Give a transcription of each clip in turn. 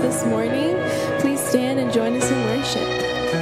this morning. Please stand and join us in worship.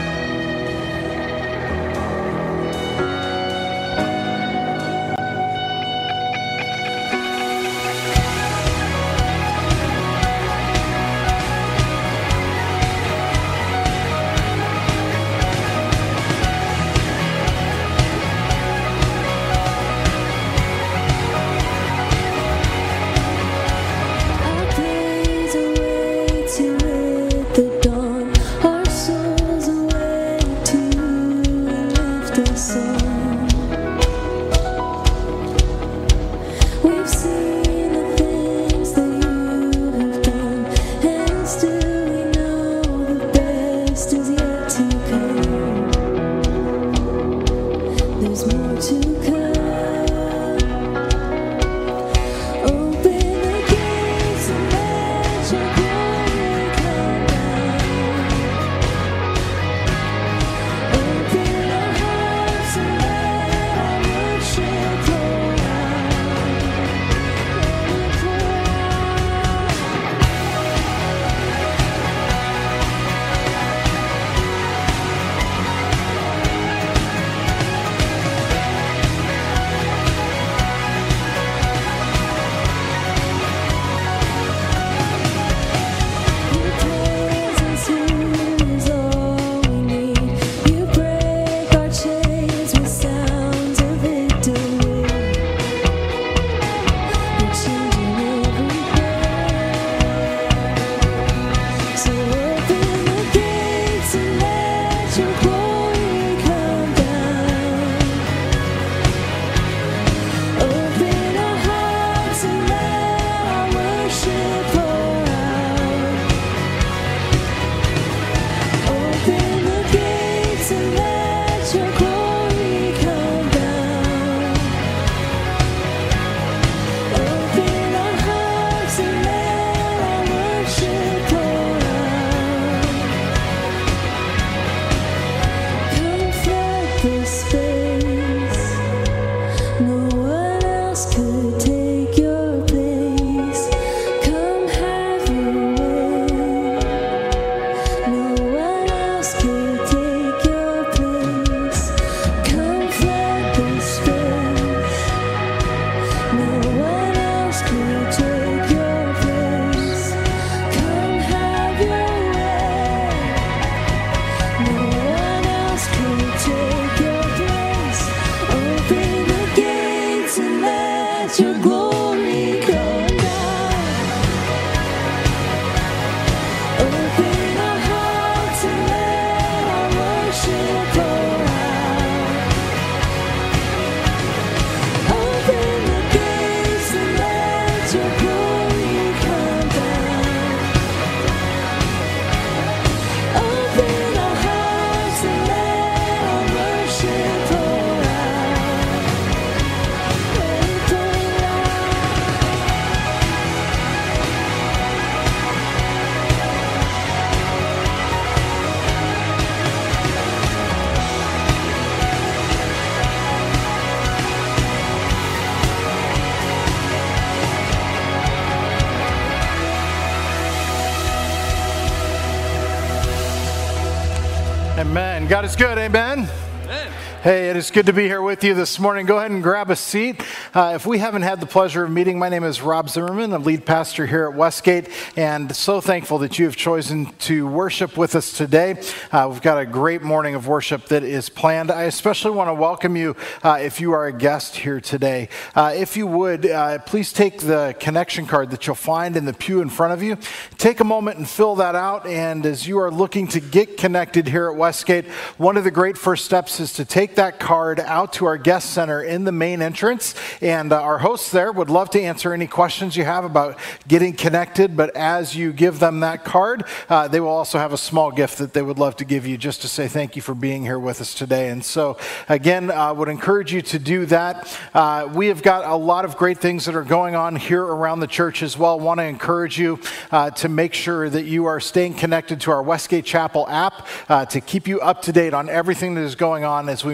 Amen. God is good. Amen. Amen. Hey, it is good to be here with you this morning. Go ahead and grab a seat. If we haven't had the pleasure of meeting, my name is Rob Zimmerman. I'm lead pastor here at Westgate, and so thankful that you have chosen to worship with us today. We've got a great morning of worship that is planned. I especially want to welcome you if you are a guest here today. If you would, please take the connection card that you'll find in the pew in front of you. Take a moment and fill that out, and as you are looking to get connected here at Westgate, one of the great first steps is to take that card out to our guest center in the main entrance, and our hosts there would love to answer any questions you have about getting connected. But as you give them that card, they will also have a small gift that they would love to give you just to say thank you for being here with us today. And so again, I would encourage you to do that. We have got a lot of great things that are going on here around the church as well. I want to encourage you to make sure that you are staying connected to our Westgate Chapel app to keep you up to date on everything that is going on as we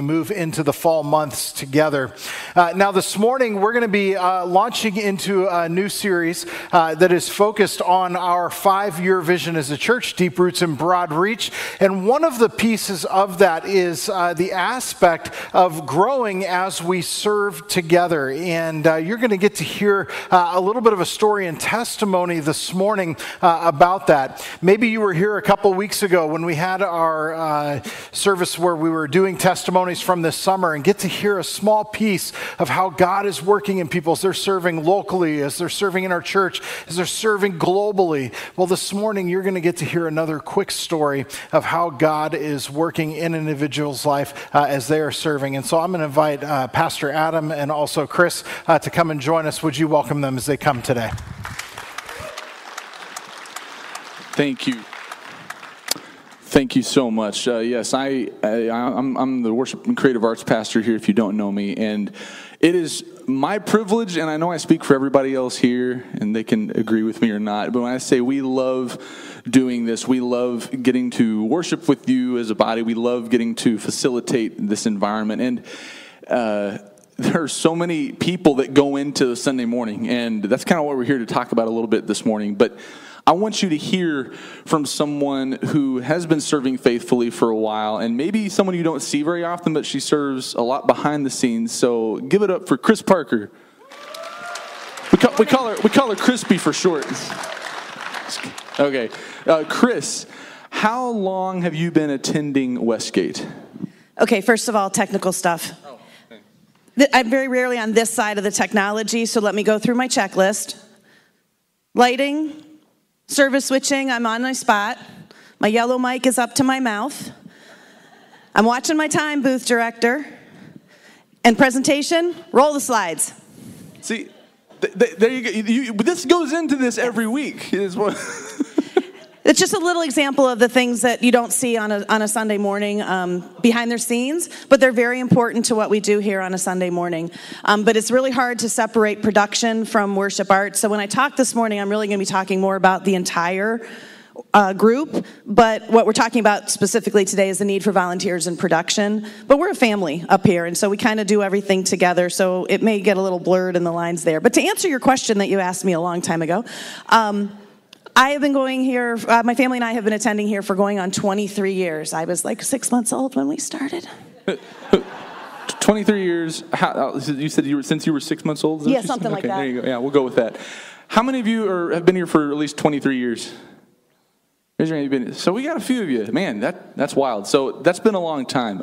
move into the fall months together. Now, this morning, we're going to be launching into a new series that is focused on our 5-year vision as a church, Deep Roots and Broad Reach. And one of the pieces of that is the aspect of growing as we serve together. And you're going to get to hear a little bit of a story and testimony this morning about that. Maybe you were here a couple weeks ago when we had our service where we were doing testimonies from this summer, and get to hear a small piece of how God is working in people as they're serving locally, as they're serving in our church, as they're serving globally. Well, this morning you're going to get to hear another quick story of how God is working in an individual's life as they are serving. And so I'm going to invite Pastor Adam and also Chris to come and join us. Would you welcome them as they come today? Thank you. Thank you so much. Yes, I'm the worship and creative arts pastor here, if you don't know me, and it is my privilege, and I know I speak for everybody else here, and they can agree with me or not, but when I say we love doing this, we love getting to worship with you as a body, we love getting to facilitate this environment, and there are so many people that go into Sunday morning, and that's kind of what we're here to talk about a little bit this morning, but I want you to hear from someone who has been serving faithfully for a while, and maybe someone you don't see very often, but she serves a lot behind the scenes. So give it up for Chris Parker. We call her Crispy for short. Okay, Chris, how long have you been attending Westgate? Okay, first of all, technical stuff. I'm very rarely on this side of the technology, so let me go through my checklist. Lighting. Service switching, I'm on my spot. My yellow mic is up to my mouth. I'm watching my time, booth director. And presentation, roll the slides. See, there you go. This goes into this every week. It's just a little example of the things that you don't see on a Sunday morning behind their scenes, but they're very important to what we do here on a Sunday morning. But it's really hard to separate production from worship art. So when I talk this morning, I'm really going to be talking more about the entire group, but what we're talking about specifically today is the need for volunteers in production. But we're a family up here, and so we kind of do everything together, so it may get a little blurred in the lines there. But to answer your question that you asked me a long time ago, I have been going here, my family and I have been attending here for going on 23 years. I was like 6 months old when we started. 23 years, you said since you were 6 months old? Yeah, something like that. There you go. Yeah, we'll go with that. How many of you have been here for at least 23 years? Raise your hand. So we got a few of you. Man, that's wild. So that's been a long time.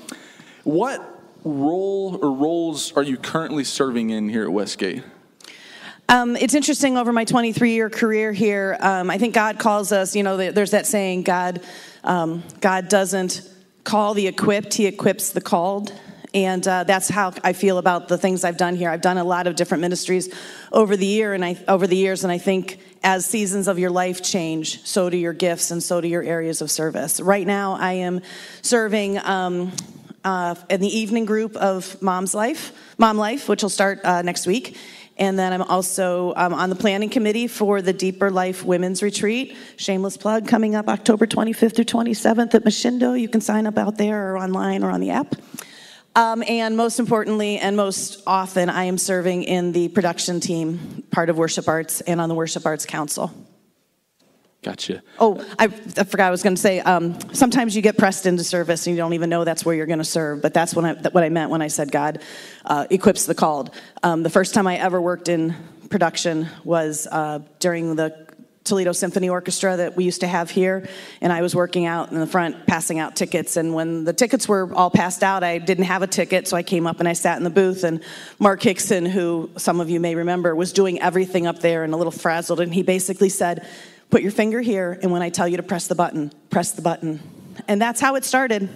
What role or roles are you currently serving in here at Westgate? It's interesting, over my 23-year career here, I think God calls us, there's that saying, God doesn't call the equipped, he equips the called. And that's how I feel about the things I've done here. I've done a lot of different ministries over the years, and I think as seasons of your life change, so do your gifts and so do your areas of service. Right now, I am serving in the evening group of Mom Life, which will start next week. And then I'm also on the planning committee for the Deeper Life Women's Retreat. Shameless plug, coming up October 25th through 27th at Mashindo. You can sign up out there or online or on the app. And most importantly and most often, I am serving in the production team, part of Worship Arts, and on the Worship Arts Council. Gotcha. Oh, I forgot I was going to say, sometimes you get pressed into service and you don't even know that's where you're going to serve, but that's what I meant when I said God equips the called. The first time I ever worked in production was during the Toledo Symphony Orchestra that we used to have here, and I was working out in the front passing out tickets, and when the tickets were all passed out, I didn't have a ticket, so I came up and I sat in the booth, and Mark Hickson, who some of you may remember, was doing everything up there and a little frazzled, and he basically said, put your finger here, and when I tell you to press the button, press the button. And that's how it started.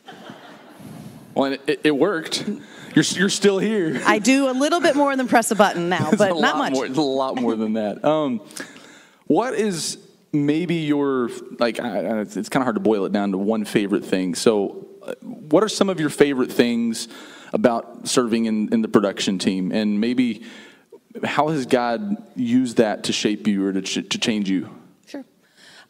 Well, it worked. You're still here. I do a little bit more than press a button now, but not much. It's a lot more than that. What is maybe your, it's kind of hard to boil it down to one favorite thing. So what are some of your favorite things about serving in the production team? And maybe how has God used that to shape you or to change you? Sure.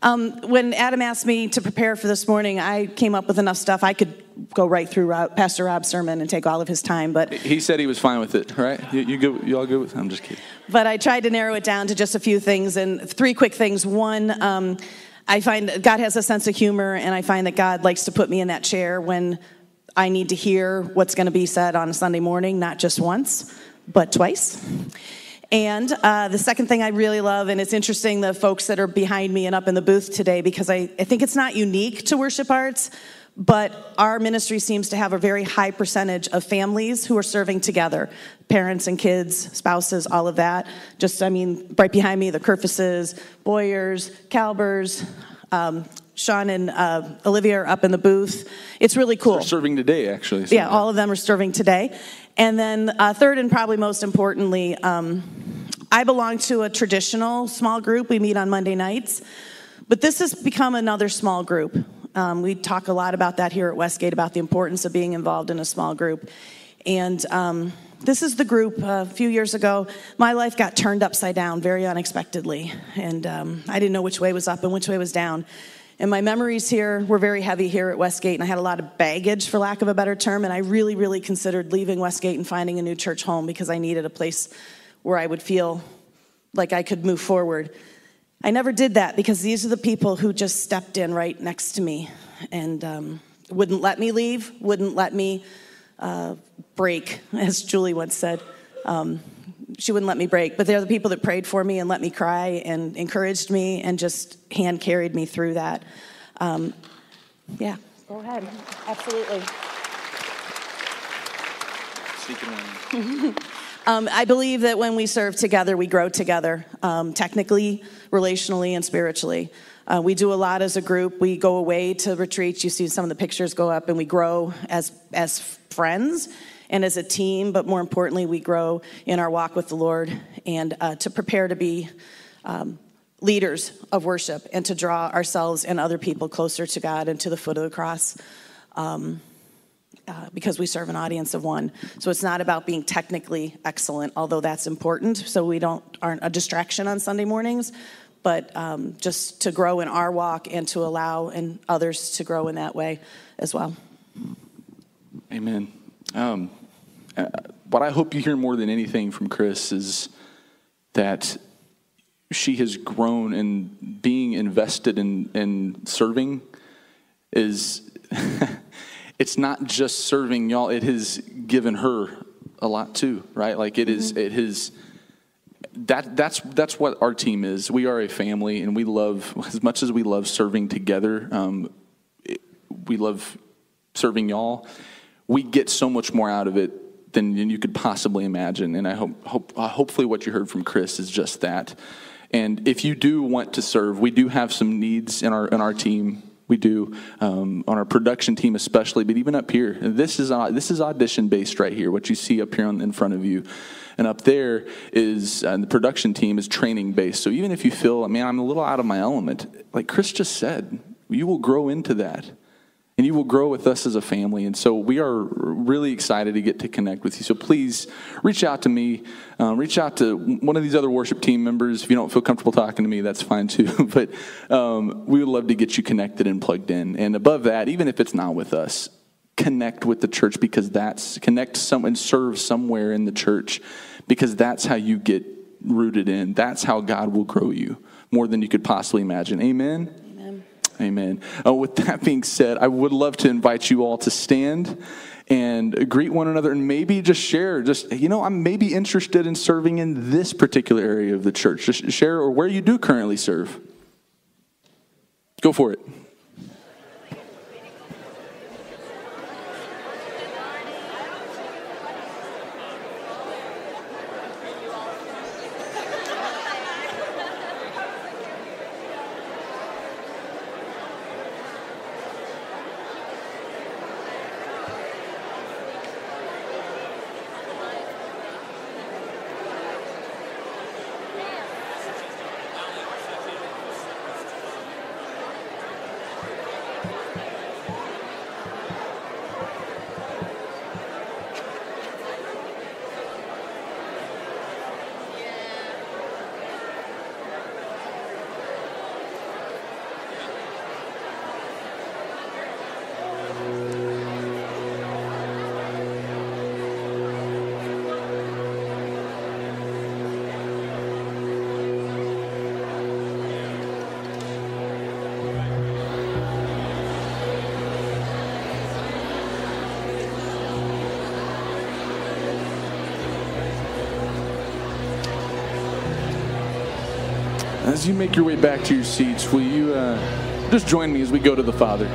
When Adam asked me to prepare for this morning, I came up with enough stuff. I could go right through Pastor Rob's sermon and take all of his time, but he said he was fine with it, right? You all good with it? I'm just kidding. But I tried to narrow it down to just a few things, and 3 quick things. One, I find that God has a sense of humor, and I find that God likes to put me in that chair when I need to hear what's going to be said on a Sunday morning, not just once, but twice. And the second thing I really love, and it's interesting, the folks that are behind me and up in the booth today, because I think it's not unique to Worship Arts, but our ministry seems to have a very high percentage of families who are serving together, parents and kids, spouses, all of that. Right behind me, the Kerfuses, Boyers, Calbers, Sean and Olivia are up in the booth. It's really cool. They're serving today, actually. Yeah, all of them are serving today. And then third and probably most importantly, I belong to a traditional small group. We meet on Monday nights. But this has become another small group. We talk a lot about that here at Westgate, about the importance of being involved in a small group. And this is the group. A few years ago, my life got turned upside down very unexpectedly. And I didn't know which way was up and which way was down. And my memories here were very heavy here at Westgate, and I had a lot of baggage, for lack of a better term, and I really, really considered leaving Westgate and finding a new church home because I needed a place where I would feel like I could move forward. I never did that because these are the people who just stepped in right next to me and wouldn't let me leave, wouldn't let me break, as Julie once said. She wouldn't let me break, but they're the people that prayed for me and let me cry and encouraged me and just hand carried me through that. Yeah, go ahead. Absolutely. I believe that when we serve together, we grow together, technically, relationally, and spiritually. We do a lot as a group. We go away to retreats. You see some of the pictures go up, and we grow as friends and as a team, but more importantly, we grow in our walk with the Lord and to prepare to be leaders of worship and to draw ourselves and other people closer to God and to the foot of the cross because we serve an audience of one. So it's not about being technically excellent, although that's important, so we aren't a distraction on Sunday mornings, but just to grow in our walk and to allow and others to grow in that way as well. Amen. What I hope you hear more than anything from Chris is that she has grown in being invested in serving is it's not just serving y'all, it has given her a lot too, right? Like that's what our team is. We are a family, and we love, as much as we love serving together, we love serving y'all. We get so much more out of it than you could possibly imagine. And I hopefully what you heard from Chris is just that. And if you do want to serve, we do have some needs in our team. We do on our production team especially, but even up here. This is audition based right here. What you see up here in front of you, and up there is the production team is training based. So even if you feel, man, I'm a little out of my element, like Chris just said, you will grow into that. And you will grow with us as a family. And so we are really excited to get to connect with you. So please reach out to me. Reach out to one of these other worship team members. If you don't feel comfortable talking to me, that's fine too. But we would love to get you connected and plugged in. And above that, even if it's not with us, connect with the church, because and serve somewhere in the church, because that's how you get rooted in. That's how God will grow you more than you could possibly imagine. Amen? Amen. With that being said, I would love to invite you all to stand and greet one another and maybe just share, I'm maybe interested in serving in this particular area of the church. Just share, or where you do currently serve. Go for it. As you make your way back to your seats, will you just join me as we go to the Father?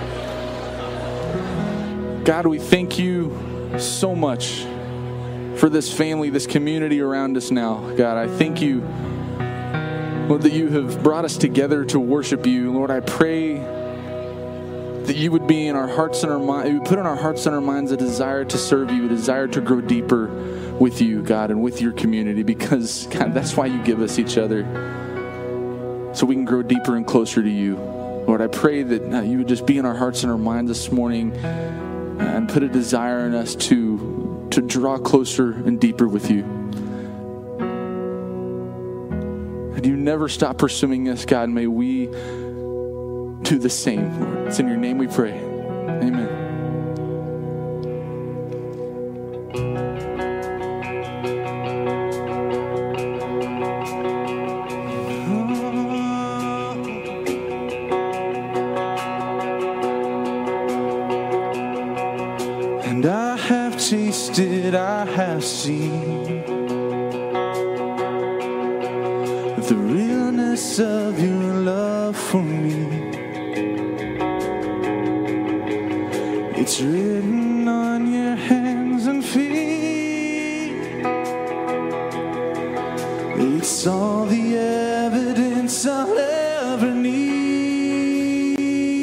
God, we thank you so much for this family, this community around us now. God, I thank you, Lord, that you have brought us together to worship you. Lord, I pray that you would be in our hearts and our minds, you would put in our hearts and our minds a desire to serve you, a desire to grow deeper with you, God, and with your community, because, God, that's why you give us each other, so we can grow deeper and closer to you. Lord, I pray that you would just be in our hearts and our minds this morning and put a desire in us to draw closer and deeper with you. And you never stop pursuing us, God. May we do the same, Lord. It's in your name we pray. Amen. And I have tasted, I have seen the realness of your love for me. It's written on your hands and feet. It's all the evidence I'll ever need.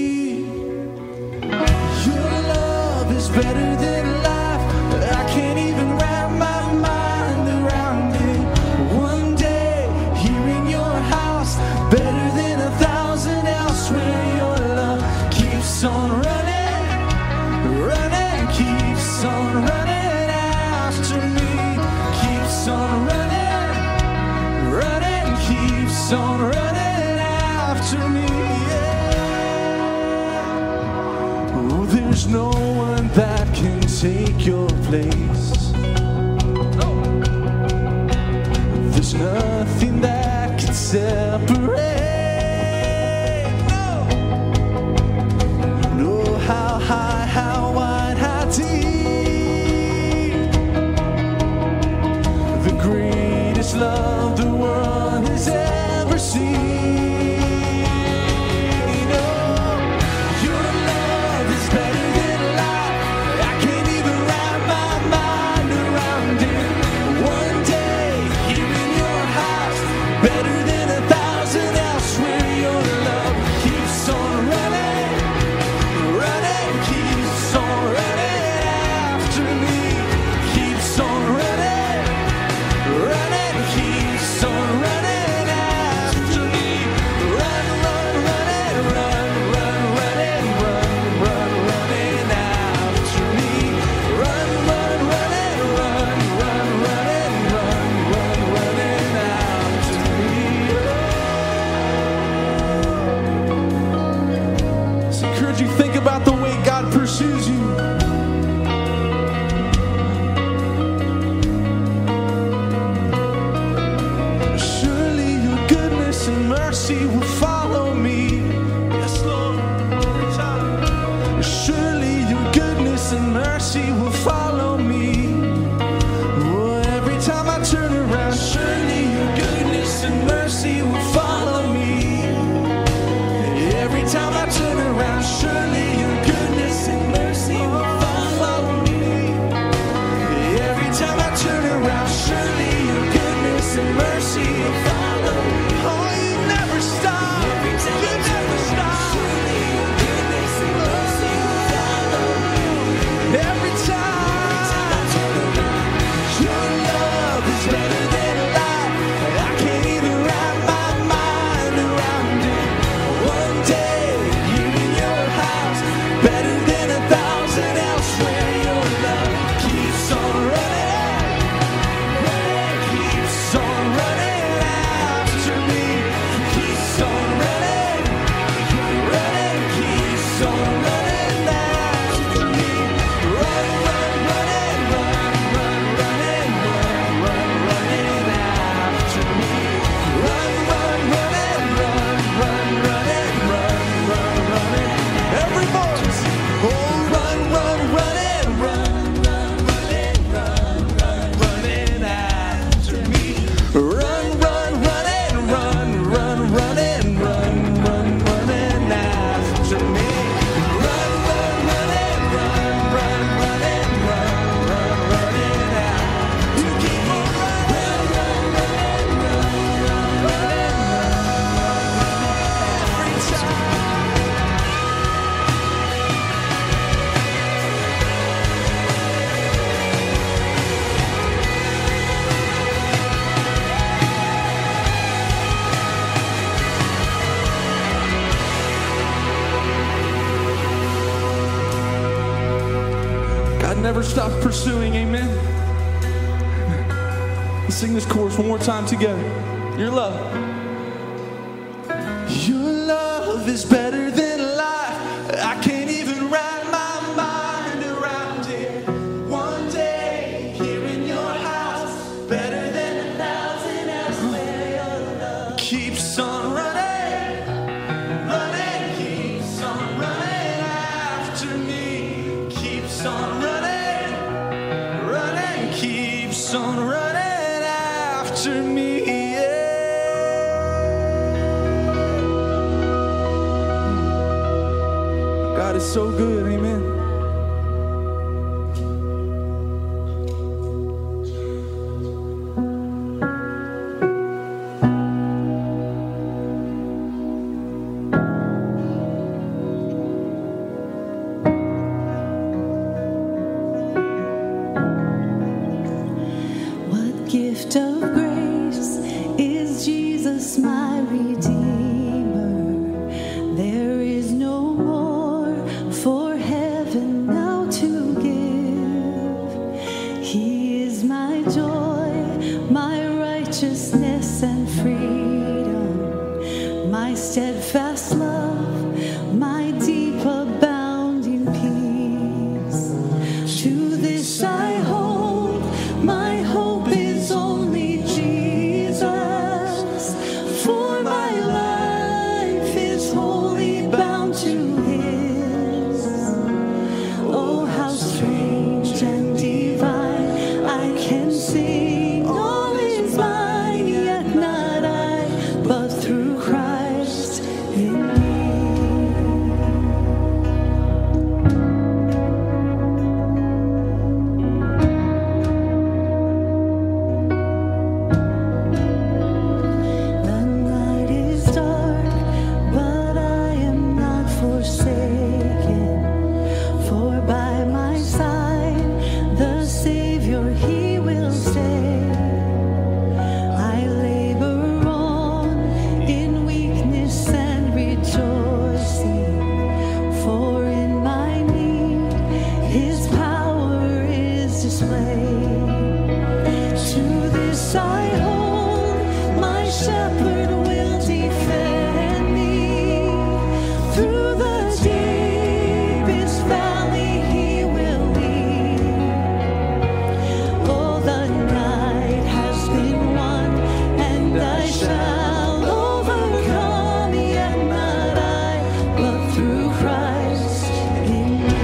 Your love is better than life. I can't even wrap my mind around it. One day, here in your house, better than 1,000 elsewhere. Your love keeps on running, running, keeps on running after me. Keeps on running, running, keeps on running after me. Yeah. Oh, there's no one that can take your place. There's nothing that can separate. No, how high, how wide, how deep. The greatest love the world has ever seen. Oh, your love is better than life. I can't even wrap my mind around it. One day, here in your house, better than 1,000 elsewhere. Your love keeps on running, running, keeps on running after me. Keeps on running, running, keeps on running after me. Run, run, running, run, run, running, run, run, running after me. Run, run, running, run, run, running, run, run, running after me. So I encourage you, think about the way God pursues you. Surely your goodness and mercy will follow me. Yes, Lord. Every time. Surely your goodness and mercy will follow me. Oh, every time I turn around, surely your goodness and mercy will follow me. Every time I turn around, surely your goodness and mercy will follow me. Every time I turn around, surely your goodness and mercy will follow me. Oh, you never stop. You never stop. Surely your goodness and mercy will follow me. Every time I turn around, your love is better than life. I can't even wrap my mind around it. One day, here in your never stop pursuing. Amen. Let's sing this chorus one more time together. Your love. Your love is better than life. I can't even wrap my mind around it. One day here in your house, better than 1,000 elsewhere. Your love keeps on running, running, keeps on running after me. Keeps on running, running, keeps on running after me. God is so good, amen. What gift of grace is Jesus my Redeemer? There is no more for heaven now to give. He is my joy, my righteousness and freedom, my steadfast love, my deep abounding peace. To this I hold, my hope is only Jesus, for my life is wholly bound to His. Oh, how strange and divine, I can sing all is mine, yet not I, but through Christ in me. The night is dark, but I am not forsaken. For by my side, the Savior, He will stay. I labor on in weakness and rejoicing, for in my need, His power is displayed. To this I hold, my shepherd will defend me. Through the deepest valley He will lead. Oh, the night has been won, and I shall overcome, yet not I, but through Christ in me.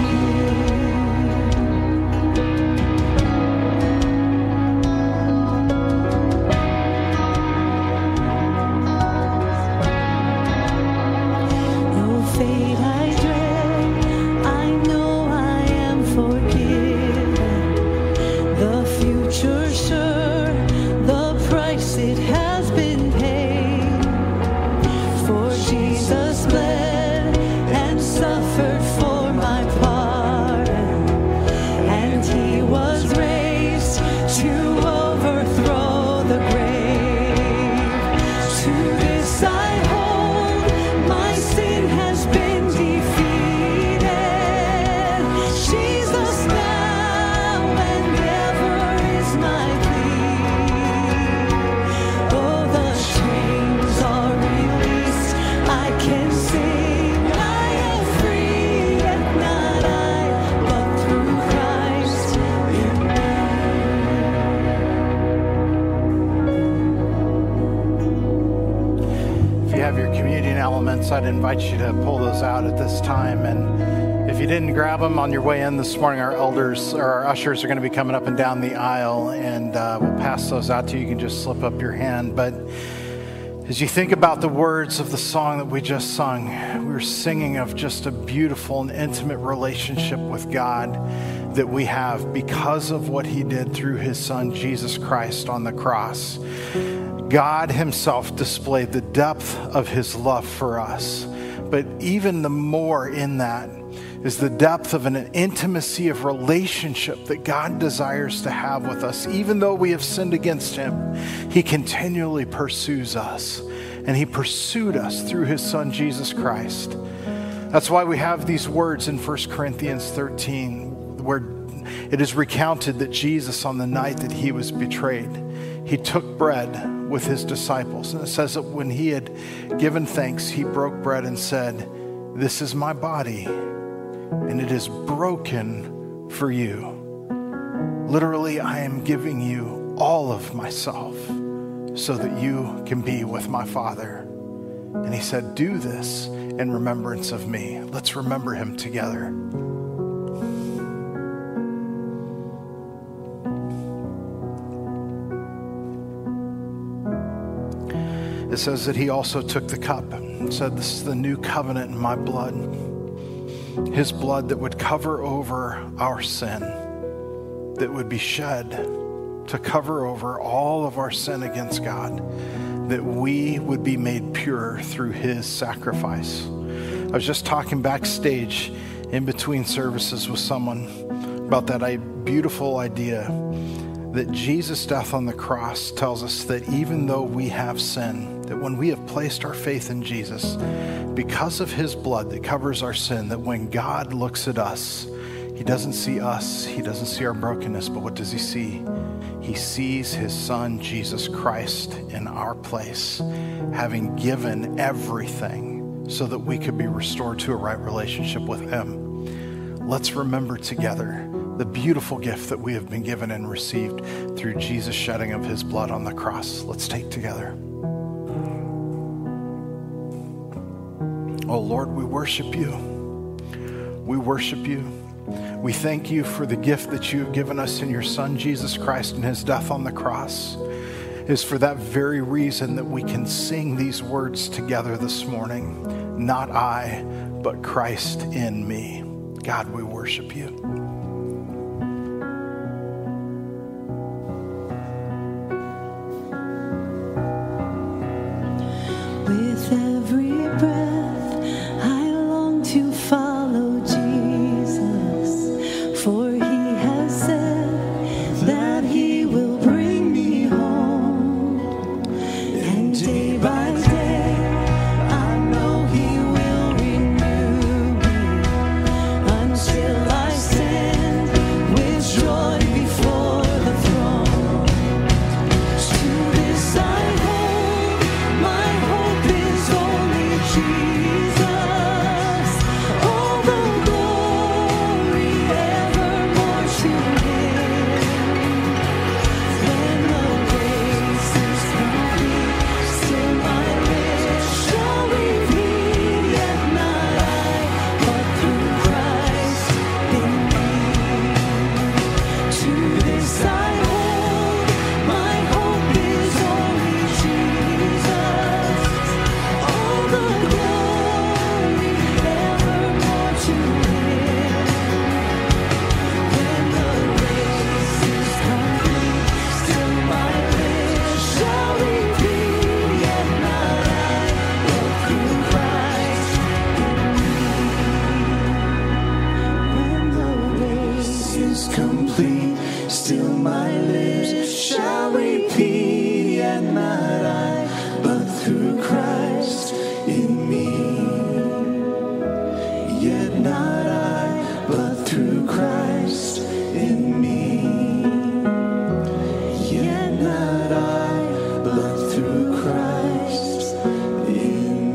No fate I dread, I know I am forgiven. The future sure, the price it has been paid. For Jesus bled and suffered for my pardon, and He was raised to overthrow the grave. To this I hold, my sin has been defeated. Jesus now and ever is my plea. Oh, the chains are released, I can sing, I am free, yet not I, but through Christ in If you have your communion elements, I'd invite you to pull those out at this time. And if you didn't grab them on your way in this morning, our elders or our ushers are going to be coming up and down the aisle, and we'll pass those out to you. You can just slip up your hand. But as you think about the words of the song that we just sung, we were singing of just a beautiful and intimate relationship with God that we have because of what He did through His Son, Jesus Christ, on the cross. God Himself displayed the depth of His love for us. But even the more in that is the depth of an intimacy of relationship that God desires to have with us. Even though we have sinned against Him, He continually pursues us. And He pursued us through His Son, Jesus Christ. That's why we have these words in 1 Corinthians 13, where It is recounted that Jesus, on the night that he was betrayed, he took bread with his disciples. And it says that when he had given thanks, he broke bread and said, "This is my body, and it is broken for you. Literally, I am giving you all of myself so that you can be with my Father." And he said, "Do this in remembrance of me." Let's remember him together. It says that he also took the cup and said, "This is the new covenant in my blood." His blood that would cover over our sin, that would be shed to cover over all of our sin against God, that we would be made pure through his sacrifice. I was just talking backstage in between services with someone about that beautiful idea that Jesus' death on the cross tells us that even though we have sin, that when we have placed our faith in Jesus, because of his blood that covers our sin, that when God looks at us, he doesn't see us, he doesn't see our brokenness, but what does he see? He sees his son, Jesus Christ, in our place, having given everything so that we could be restored to a right relationship with him. Let's remember together the beautiful gift that we have been given and received through Jesus' shedding of his blood on the cross. Let's take together. Oh Lord, we worship you. We worship you. We thank you for the gift that you have given us in your Son, Jesus Christ, and his death on the cross. It is for that very reason that we can sing these words together this morning. Not I, but Christ in me. God, we worship you. With every breath, I long to follow Jesus, for he has said that he will bring me home. And day by day, I know he will renew me until I stand with joy before the throne. To this I hold, my hope is only Jesus. All the glory evermore to him. When the race is complete, still my lips shall repeat, yet not I, but through Christ in me. To this I hold, my hope is only Jesus. All the glory evermore to him. When the race is complete, still my lips shall repeat, yet not I, but through Christ in me. When the race is complete, still my lips shall repeat, yet not I, but through Christ in me. Yet not I, but through Christ in me. Yet not I, but through Christ in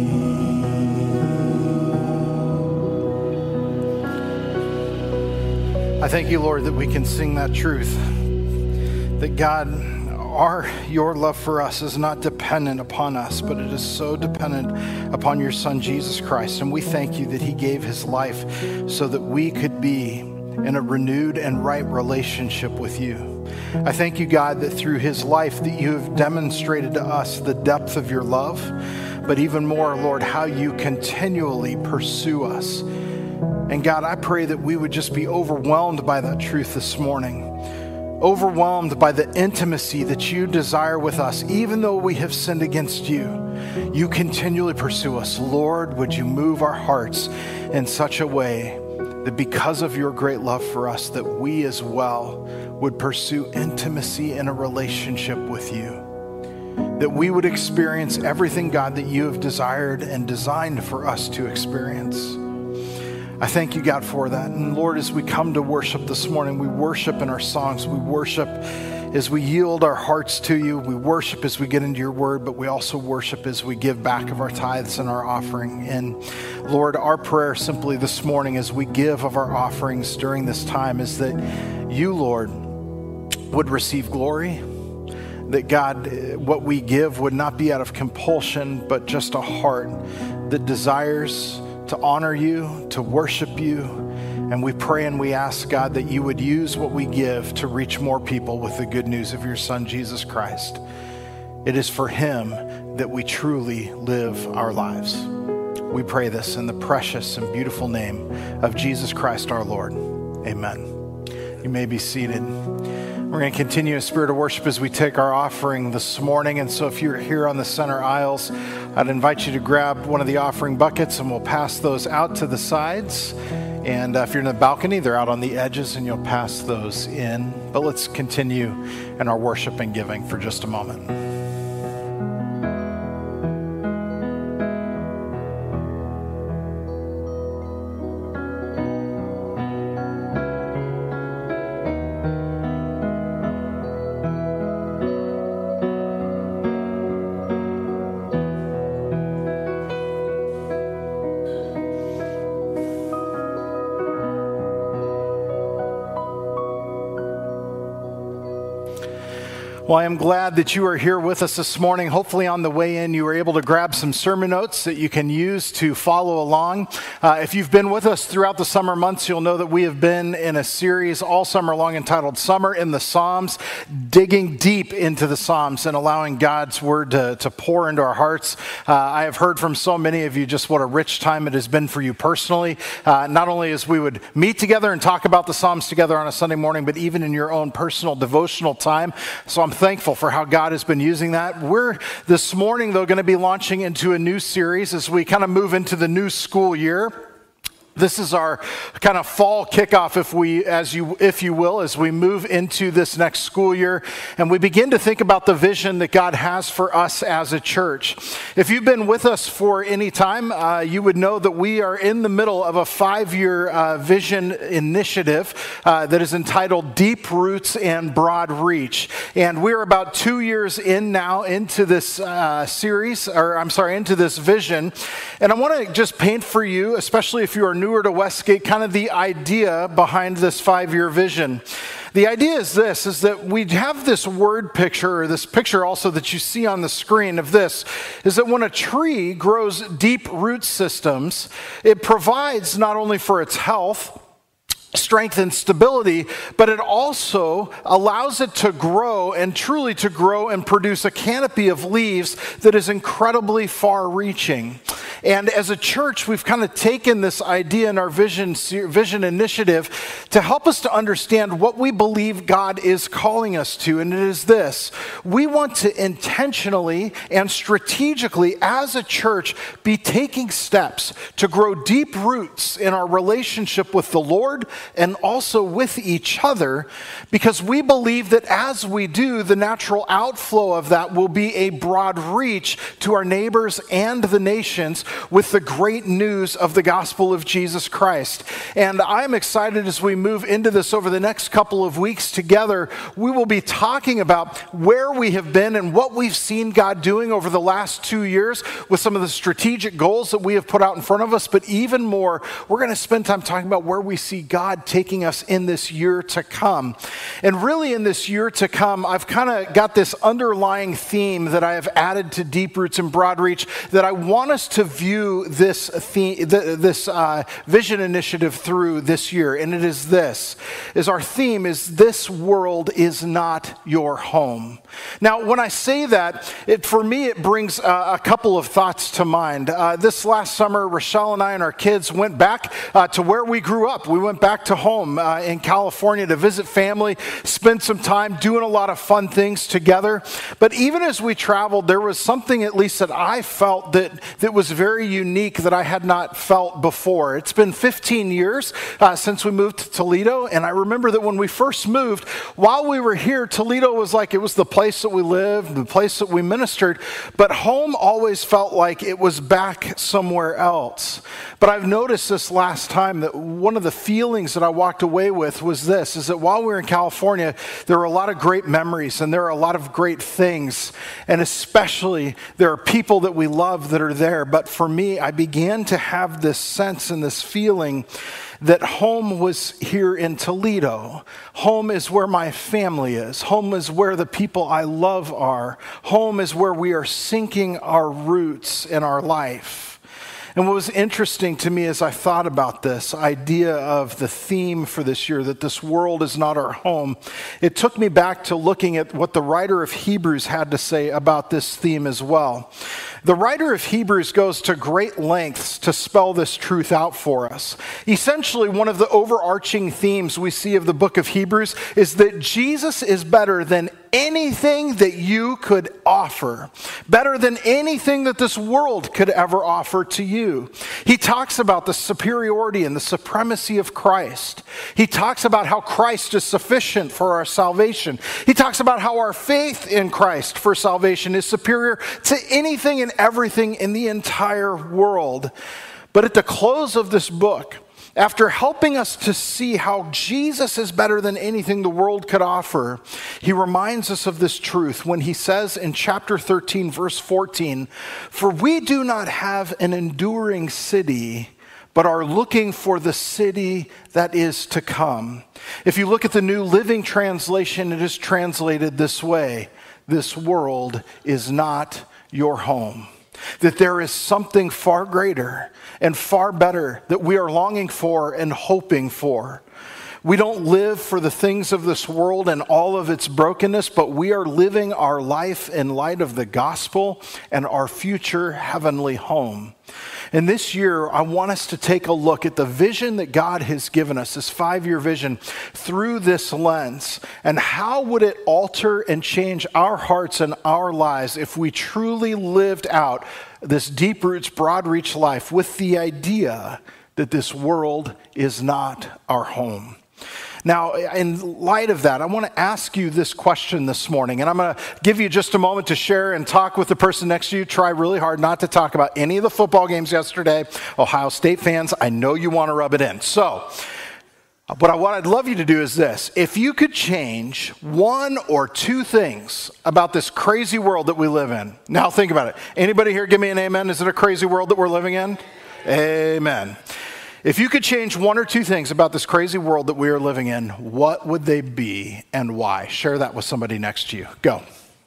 me. I thank you, Lord, that we can sing that truth. That God, your love for us is not dependent upon us, but it is so dependent upon your Son, Jesus Christ. And we thank you that he gave his life so that we could be in a renewed and right relationship with you. I thank you, God, that through his life that you have demonstrated to us the depth of your love, but even more, Lord, how you continually pursue us. And God, I pray that we would just be overwhelmed by that truth this morning. Overwhelmed by the intimacy that you desire with us, even though we have sinned against you. You continually pursue us. Lord, would you move our hearts in such a way that because of your great love for us, that we as well would pursue intimacy in a relationship with you. That we would experience everything, God, that you have desired and designed for us to experience. I thank you, God, for that. And Lord, as we come to worship this morning, we worship in our songs. We worship as we yield our hearts to you. We worship as we get into your word, but we also worship as we give back of our tithes and our offering. And Lord, our prayer simply this morning as we give of our offerings during this time is that you, Lord, would receive glory. That God, what we give would not be out of compulsion, but just a heart that desires to honor you, to worship you. And we pray and we ask, God, that you would use what we give to reach more people with the good news of your Son, Jesus Christ. It is for him that we truly live our lives. We pray this in the precious and beautiful name of Jesus Christ our Lord. Amen. You may be seated. We're going to continue in spirit of worship as we take our offering this morning. And so if you're here on the center aisles, I'd invite you to grab one of the offering buckets and we'll pass those out to the sides. And if you're in the balcony, they're out on the edges and you'll pass those in. But let's continue in our worship and giving for just a moment. Well, I am glad that you are here with us this morning. Hopefully on the way in, you were able to grab some sermon notes that you can use to follow along. If you've been with us throughout the summer months, you'll know that we have been in a series all summer long entitled Summer in the Psalms, digging deep into the Psalms and allowing God's word to pour into our hearts. I have heard from so many of you just what a rich time it has been for you personally, not only as we would meet together and talk about the Psalms together on a Sunday morning, but even in your own personal devotional time. So I'm thankful for how God has been using that. We're this morning, though, going to be launching into a new series as we kind of move into the new school year. This is our kind of fall kickoff, if you will, as we move into this next school year and we begin to think about the vision that God has for us as a church. If you've been with us for any time, you would know that we are in the middle of a 5-year vision initiative that is entitled Deep Roots and Broad Reach. And we're about 2 years in now into this into this vision. And I want to just paint for you, especially if you are newer to Westgate, kind of the idea behind this 5-year vision. The idea is this, is that we have this word picture, or this picture also that you see on the screen of this, is that when a tree grows deep root systems, it provides not only for its health, strength and stability, but it also allows it to grow and truly to grow and produce a canopy of leaves that is incredibly far-reaching. And as a church, we've kind of taken this idea in our vision initiative to help us to understand what we believe God is calling us to. And it is this: we want to intentionally and strategically, as a church, be taking steps to grow deep roots in our relationship with the Lord and also with each other, because we believe that as we do, the natural outflow of that will be a broad reach to our neighbors and the nations with the great news of the gospel of Jesus Christ. And I'm excited as we move into this over the next couple of weeks together. We will be talking about where we have been and what we've seen God doing over the last 2 years with some of the strategic goals that we have put out in front of us. But even more, we're going to spend time talking about where we see God taking us in this year to come. And really in this year to come, I've kind of got this underlying theme that I have added to Deep Roots and Broad Reach that I want us to view this theme, this vision initiative through this year. And it is this, is our theme is this world is not your home. Now, when I say that, for me, it brings a couple of thoughts to mind. This last summer, Rochelle and I and our kids went back to where we grew up. We went back to home in California to visit family, spend some time doing a lot of fun things together. But even as we traveled, there was something, at least that I felt that was very unique that I had not felt before. It's been 15 years since we moved to Toledo, and I remember that when we first moved, while we were here, Toledo was like, it was the place that we lived, the place that we ministered, but home always felt like it was back somewhere else. But I've noticed this last time that one of the feelings that I walked away with was this, is that while we were in California, there were a lot of great memories and there are a lot of great things. And especially there are people that we love that are there. But for me, I began to have this sense and this feeling that home was here in Toledo. Home is where my family is. Home is where the people I love are. Home is where we are sinking our roots in our life. And what was interesting to me as I thought about this idea of the theme for this year, that this world is not our home, it took me back to looking at what the writer of Hebrews had to say about this theme as well. The writer of Hebrews goes to great lengths to spell this truth out for us. Essentially, one of the overarching themes we see of the book of Hebrews is that Jesus is better than anything that you could offer, better than anything that this world could ever offer to you. He talks about the superiority and the supremacy of Christ. He talks about how Christ is sufficient for our salvation. He talks about how our faith in Christ for salvation is superior to anything and everything in the entire world. But at the close of this book, after helping us to see how Jesus is better than anything the world could offer, he reminds us of this truth when he says in chapter 13, verse 14, "For we do not have an enduring city, but are looking for the city that is to come." If you look at the New Living Translation, it is translated this way: "This world is not your home." That there is something far greater and far better that we are longing for and hoping for. We don't live for the things of this world and all of its brokenness, but we are living our life in light of the gospel and our future heavenly home. And this year, I want us to take a look at the vision that God has given us, this 5-year vision, through this lens. And how would it alter and change our hearts and our lives if we truly lived out this deep roots, broad reach life with the idea that this world is not our home? Now, in light of that, I want to ask you this question this morning, and I'm going to give you just a moment to share and talk with the person next to you. Try really hard not to talk about any of the football games yesterday. Ohio State fans, I know you want to rub it in. So, what I'd love you to do is this. If you could change one or two things about this crazy world that we live in. Now, think about it. Anybody here give me an amen? Is it a crazy world that we're living in? Amen. If you could change one or two things about this crazy world that we are living in, what would they be and why? Share that with somebody next to you. Go.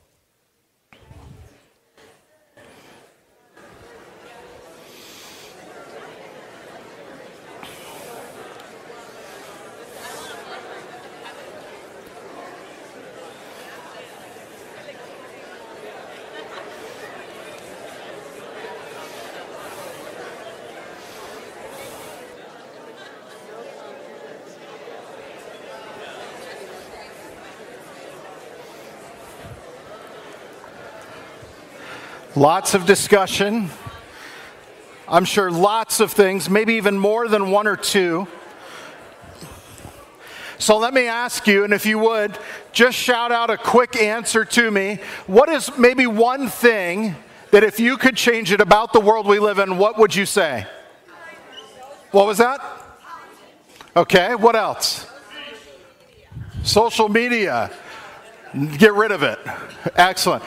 Lots of discussion. I'm sure lots of things, maybe even more than one or two. So let me ask you, and if you would, just shout out a quick answer to me. What is maybe one thing that if you could change it about the world we live in, what would you say? What was that? Okay, what else? Social media. Get rid of it. Excellent.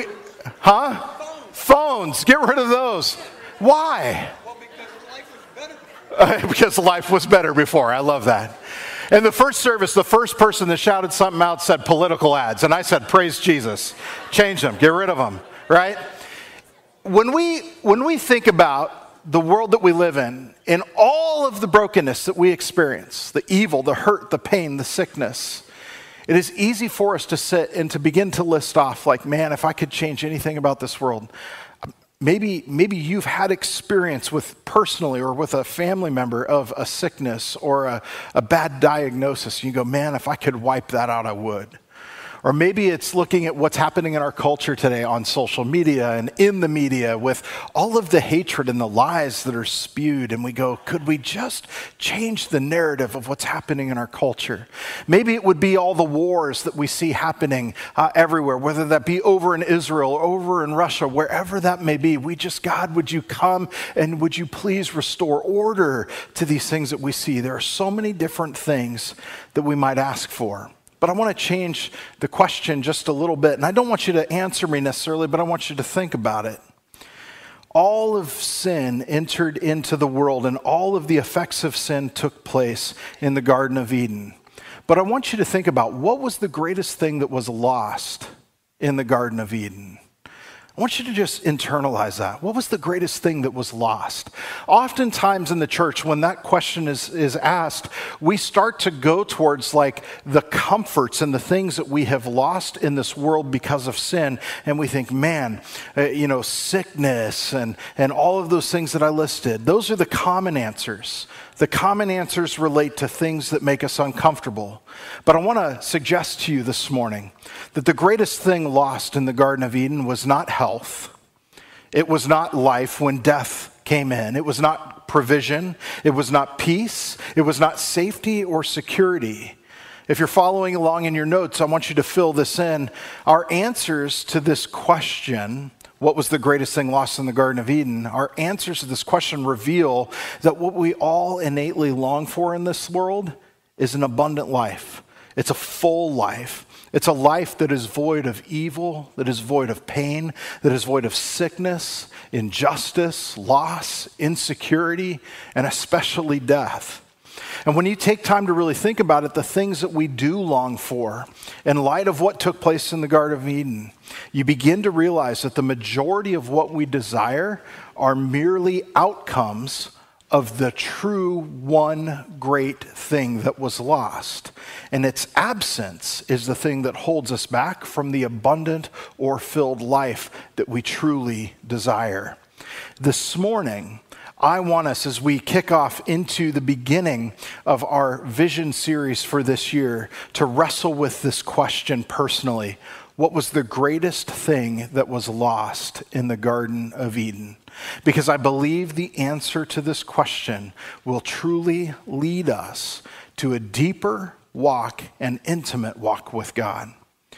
Phones, get rid of those. Why? Well, because life was better. Because life was better before. I love that. In the first service, the first person that shouted something out said political ads. And I said, praise Jesus. Change them. Get rid of them. Right? When we think about the world that we live in all of the brokenness that we experience, the evil, the hurt, the pain, the sickness, it is easy for us to sit and to begin to list off like, man, if I could change anything about this world, maybe you've had experience with personally or with a family member of a sickness or a bad diagnosis. You go, man, if I could wipe that out, I would. Or maybe it's looking at what's happening in our culture today on social media and in the media with all of the hatred and the lies that are spewed. And we go, could we just change the narrative of what's happening in our culture? Maybe it would be all the wars that we see happening everywhere, whether that be over in Israel or over in Russia, wherever that may be. We just, God, would you come and would you please restore order to these things that we see? There are so many different things that we might ask for. But I want to change the question just a little bit. And I don't want you to answer me necessarily, but I want you to think about it. All of sin entered into the world, and all of the effects of sin took place in the Garden of Eden. But I want you to think about, what was the greatest thing that was lost in the Garden of Eden? I want you to just internalize that. What was the greatest thing that was lost? Oftentimes in the church, when that question is asked, we start to go towards like the comforts and the things that we have lost in this world because of sin. And we think, man, sickness and all of those things that I listed, those are the common answers. The common answers relate to things that make us uncomfortable. But I want to suggest to you this morning that the greatest thing lost in the Garden of Eden was not health. It was not life when death came in. It was not provision. It was not peace. It was not safety or security. If you're following along in your notes, I want you to fill this in. Our answers to this question, what was the greatest thing lost in the Garden of Eden? Our answers to this question reveal that what we all innately long for in this world is an abundant life. It's a full life. It's a life that is void of evil, that is void of pain, that is void of sickness, injustice, loss, insecurity, and especially death. And when you take time to really think about it, the things that we do long for, in light of what took place in the Garden of Eden, you begin to realize that the majority of what we desire are merely outcomes of the true one great thing that was lost. And its absence is the thing that holds us back from the abundant or filled life that we truly desire. This morning, I want us, as we kick off into the beginning of our vision series for this year, to wrestle with this question personally. What was the greatest thing that was lost in the Garden of Eden? Because I believe the answer to this question will truly lead us to a deeper walk, an intimate walk with God.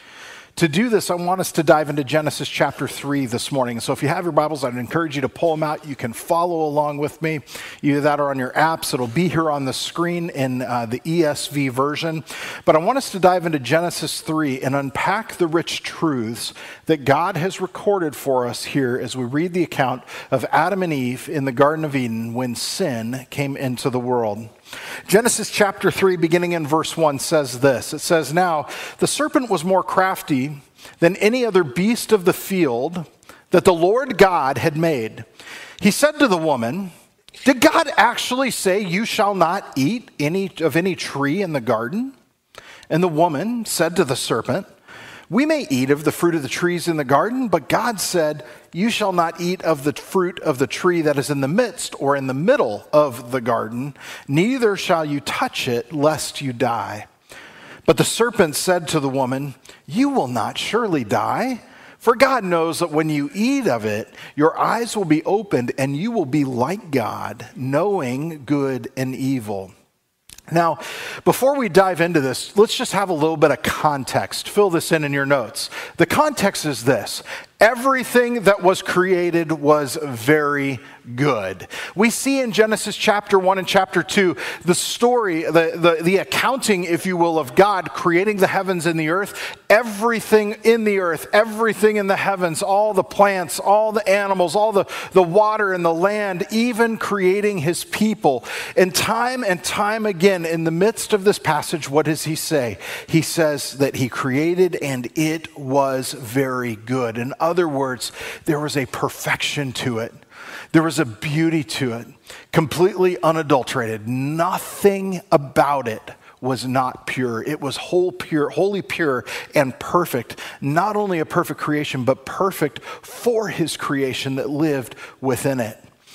To do this, I want us to dive into Genesis chapter 3 this morning. So if you have your Bibles, I'd encourage you to pull them out. You can follow along with me, either that or on your apps. It'll be here on the screen in the ESV version. But I want us to dive into Genesis 3 and unpack the rich truths that God has recorded for us here as we read the account of Adam and Eve in the Garden of Eden when sin came into the world. Genesis chapter 3, beginning in verse 1, says this. It says, "Now the serpent was more crafty than any other beast of the field that the Lord God had made. He said to the woman, 'Did God actually say you shall not eat of any tree in the garden?' And the woman said to the serpent, 'We may eat of the fruit of the trees in the garden, but God said, you shall not eat of the fruit of the tree that is in the midst or in the middle of the garden, neither shall you touch it, lest you die.' But the serpent said to the woman, 'You will not surely die, for God knows that when you eat of it, your eyes will be opened and you will be like God, knowing good and evil.'" Now, before we dive into this, let's just have a little bit of context. Fill this in your notes. The context is this. Everything that was created was very good. We see in Genesis chapter 1 and chapter 2 the story, the accounting, if you will, of God creating the heavens and the earth. Everything in the earth, everything in the heavens, all the plants, all the animals, all the water and the land, even creating his people. And time again, in the midst of this passage, what does he say? He says that he created and it was very good. In other words, there was a perfection to it. There was a beauty to it, completely unadulterated. Nothing about it was not pure. It was wholly pure and perfect. Not only a perfect creation, but perfect for his creation that lived within it.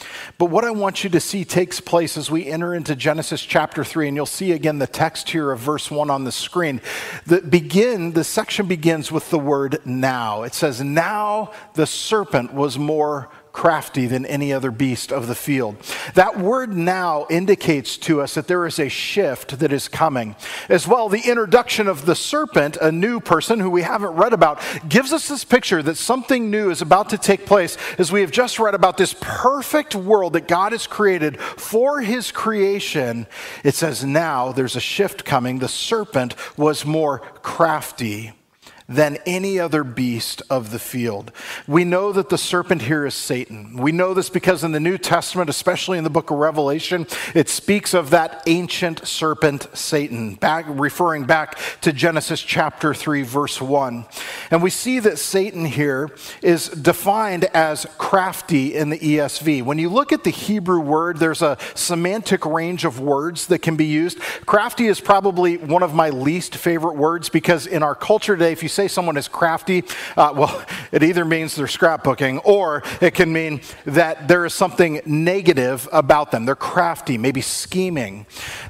But what I want you to see takes place as we enter into Genesis chapter 3, and you'll see again the text here of verse 1 on the screen. The section begins with the word now. It says, "Now the serpent was more crafty than any other beast of the field." That word now indicates to us that there is a shift that is coming. As well, the introduction of the serpent, a new person who we haven't read about, gives us this picture that something new is about to take place as we have just read about this perfect world that God has created for his creation. It says now there's a shift coming. The serpent was more crafty than any other beast of the field. We know that the serpent here is Satan. We know this because in the New Testament, especially in the book of Revelation, it speaks of that ancient serpent Satan, referring back to Genesis chapter 3, verse 1. And we see that Satan here is defined as crafty in the ESV. When you look at the Hebrew word, there's a semantic range of words that can be used. Crafty is probably one of my least favorite words because in our culture today, if you say someone is crafty, it either means they're scrapbooking or it can mean that there is something negative about them. They're crafty, maybe scheming.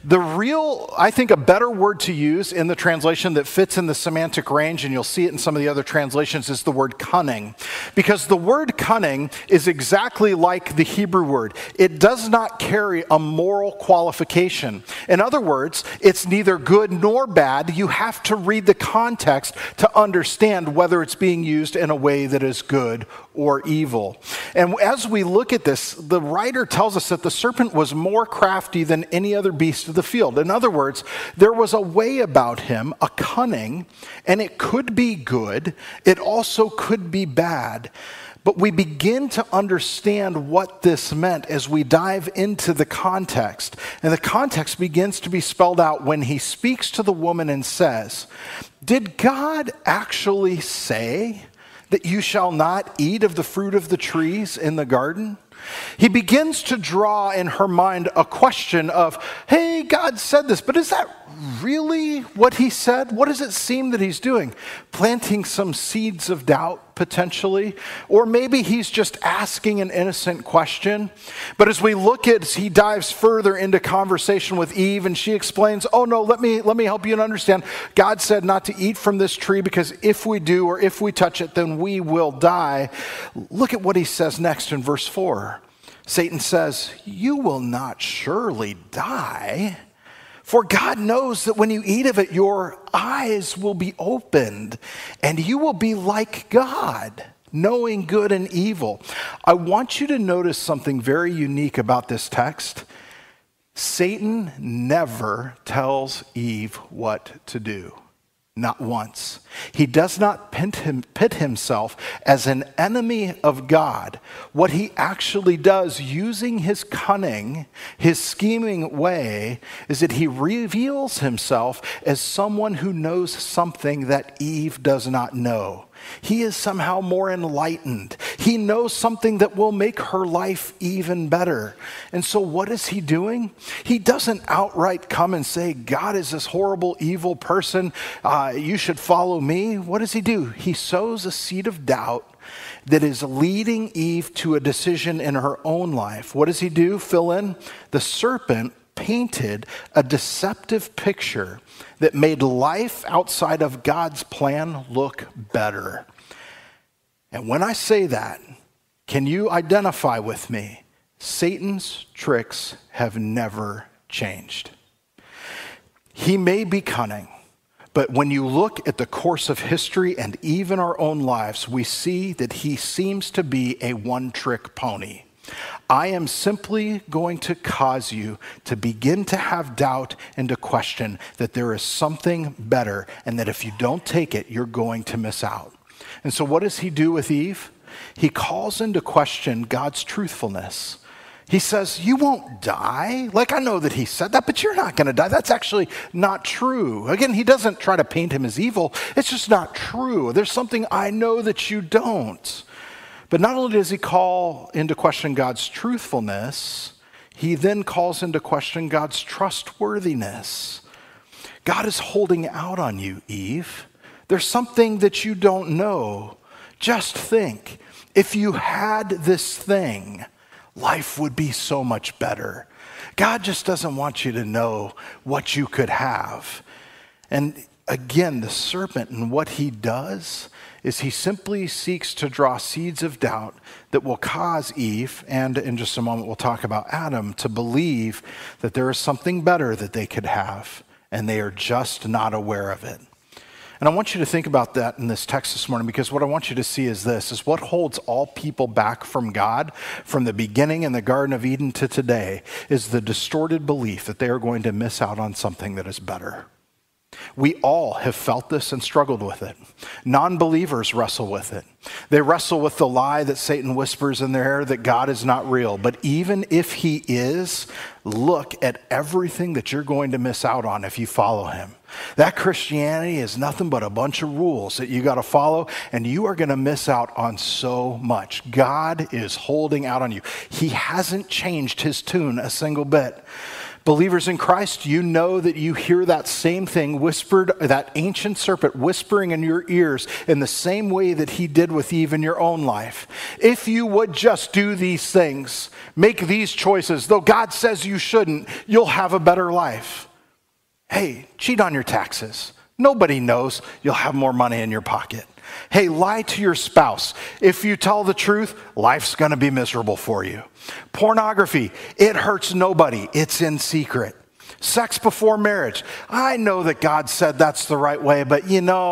I think a better word to use in the translation that fits in the semantic range, and you'll see it in some of the other translations, is the word cunning. Because the word cunning is exactly like the Hebrew word. It does not carry a moral qualification. In other words, it's neither good nor bad. You have to read the context to understand whether it's being used in a way that is good or evil. And as we look at this, the writer tells us that the serpent was more crafty than any other beast of the field. In other words, there was a way about him, a cunning, and it could be good. It also could be bad. But we begin to understand what this meant as we dive into the context. And the context begins to be spelled out when he speaks to the woman and says, "Did God actually say that you shall not eat of the fruit of the trees in the garden?" He begins to draw in her mind a question of, hey, God said this, but is that really what he said? What does it seem that he's doing? Planting some seeds of doubt, potentially? Or maybe he's just asking an innocent question. But as we look at, he dives further into conversation with Eve, and she explains, oh no, let me help you understand. God said not to eat from this tree because if we do, or if we touch it, then we will die. Look at what he says next in verse 4. Satan says, "You will not surely die. For God knows that when you eat of it, your eyes will be opened, and you will be like God, knowing good and evil." I want you to notice something very unique about this text. Satan never tells Eve what to do. Not once. He does not pit himself as an enemy of God. What he actually does, using his cunning, his scheming way, is that he reveals himself as someone who knows something that Eve does not know. He is somehow more enlightened. He knows something that will make her life even better. And so what is he doing? He doesn't outright come and say, God is this horrible, evil person. You should follow me. What does he do? He sows a seed of doubt that is leading Eve to a decision in her own life. What does he do? Fill in. The serpent painted a deceptive picture that made life outside of God's plan look better. And when I say that, can you identify with me? Satan's tricks have never changed. He may be cunning, but when you look at the course of history and even our own lives, we see that he seems to be a one-trick pony. I am simply going to cause you to begin to have doubt and to question that there is something better and that if you don't take it, you're going to miss out. And so what does he do with Eve? He calls into question God's truthfulness. He says, you won't die. Like, I know that he said that, but you're not going to die. That's actually not true. Again, he doesn't try to paint him as evil. It's just not true. There's something I know that you don't. But not only does he call into question God's truthfulness, he then calls into question God's trustworthiness. God is holding out on you, Eve. There's something that you don't know. Just think, if you had this thing, life would be so much better. God just doesn't want you to know what you could have. And again, the serpent and what he does is he simply seeks to draw seeds of doubt that will cause Eve, and in just a moment we'll talk about Adam, to believe that there is something better that they could have, and they are just not aware of it. And I want you to think about that in this text this morning, because what I want you to see is this, is what holds all people back from God from the beginning in the Garden of Eden to today is the distorted belief that they are going to miss out on something that is better. We all have felt this and struggled with it. Non-believers wrestle with it. They wrestle with the lie that Satan whispers in their ear that God is not real. But even if he is, look at everything that you're going to miss out on if you follow him. That Christianity is nothing but a bunch of rules that you got to follow, and you are going to miss out on so much. God is holding out on you. He hasn't changed his tune a single bit. Believers in Christ, you know that you hear that same thing whispered, that ancient serpent whispering in your ears in the same way that he did with Eve in your own life. If you would just do these things, make these choices, though God says you shouldn't, you'll have a better life. Hey, cheat on your taxes. Nobody knows you'll have more money in your pocket. Hey, lie to your spouse. If you tell the truth, life's going to be miserable for you. Pornography, it hurts nobody. It's in secret. Sex before marriage. I know that God said that's the right way, but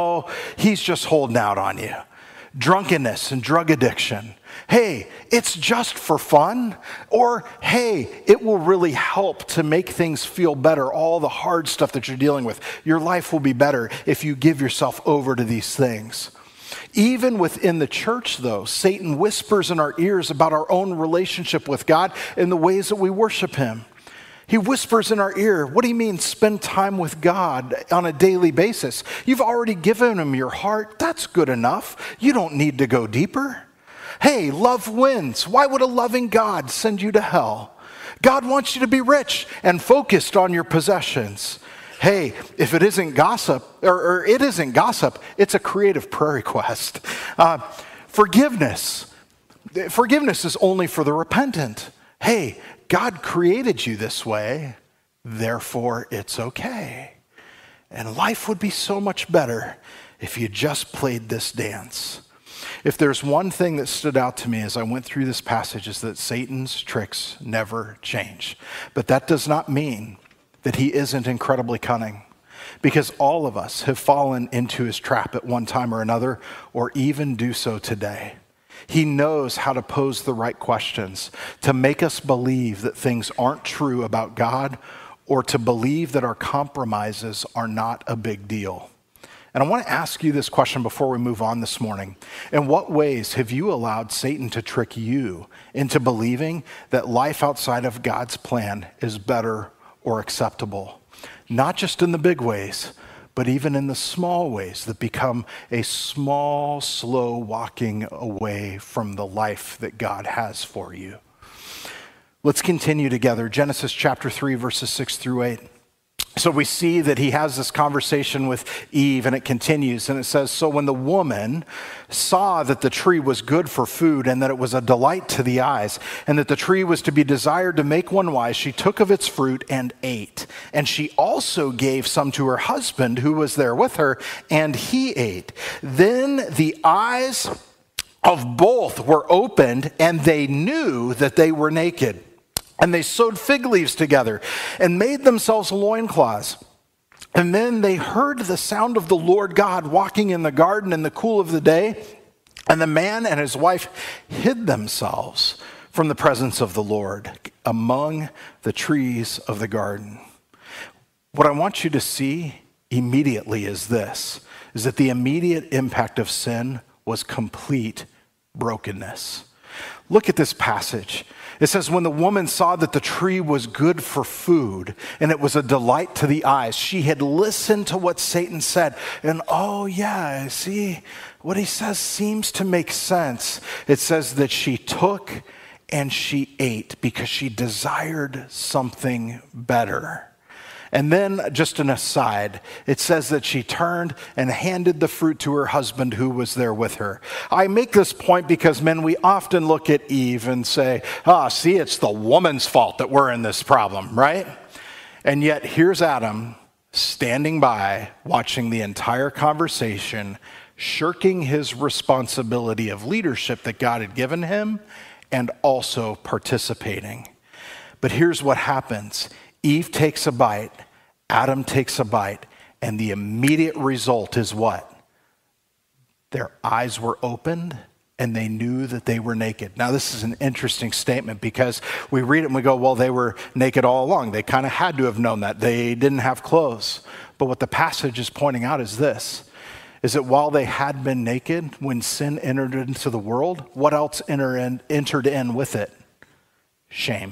he's just holding out on you. Drunkenness and drug addiction. Hey, it's just for fun. Or, hey, it will really help to make things feel better. All the hard stuff that you're dealing with. Your life will be better if you give yourself over to these things. Even within the church, though, Satan whispers in our ears about our own relationship with God and the ways that we worship him. He whispers in our ear, what do you mean spend time with God on a daily basis? You've already given him your heart. That's good enough. You don't need to go deeper. Hey, love wins. Why would a loving God send you to hell? God wants you to be rich and focused on your possessions. Hey, if it isn't gossip, or it isn't gossip, it's a creative prayer request. Forgiveness. Forgiveness is only for the repentant. Hey, God created you this way, therefore it's okay. And life would be so much better if you just played this dance. If there's one thing that stood out to me as I went through this passage is that Satan's tricks never change. But that does not mean that he isn't incredibly cunning, because all of us have fallen into his trap at one time or another, or even do so today. He knows how to pose the right questions to make us believe that things aren't true about God, or to believe that our compromises are not a big deal. And I want to ask you this question before we move on this morning. In what ways have you allowed Satan to trick you into believing that life outside of God's plan is better or acceptable? Not just in the big ways, but even in the small ways that become a small, slow walking away from the life that God has for you. Let's continue together. Genesis chapter 3, verses 6 through 8. So we see that he has this conversation with Eve, and it continues, and it says, so when the woman saw that the tree was good for food, and that it was a delight to the eyes, and that the tree was to be desired to make one wise, she took of its fruit and ate. And she also gave some to her husband who was there with her, and he ate. Then the eyes of both were opened, and they knew that they were naked. And they sewed fig leaves together and made themselves loincloths. And then they heard the sound of the Lord God walking in the garden in the cool of the day. And the man and his wife hid themselves from the presence of the Lord among the trees of the garden. What I want you to see immediately is this, is that the immediate impact of sin was complete brokenness. Look at this passage. It says, when the woman saw that the tree was good for food and it was a delight to the eyes, she had listened to what Satan said. And oh yeah, see, what he says seems to make sense. It says that she took and she ate because she desired something better. And then, just an aside, it says that she turned and handed the fruit to her husband who was there with her. I make this point because, men, we often look at Eve and say, see, it's the woman's fault that we're in this problem, right? And yet, here's Adam standing by, watching the entire conversation, shirking his responsibility of leadership that God had given him, and also participating. But here's what happens. Eve takes a bite, Adam takes a bite, and the immediate result is what? Their eyes were opened and they knew that they were naked. Now, this is an interesting statement because we read it and we go, well, they were naked all along. They kind of had to have known that. They didn't have clothes. But what the passage is pointing out is this, is that while they had been naked, when sin entered into the world, what else entered in with it? Shame.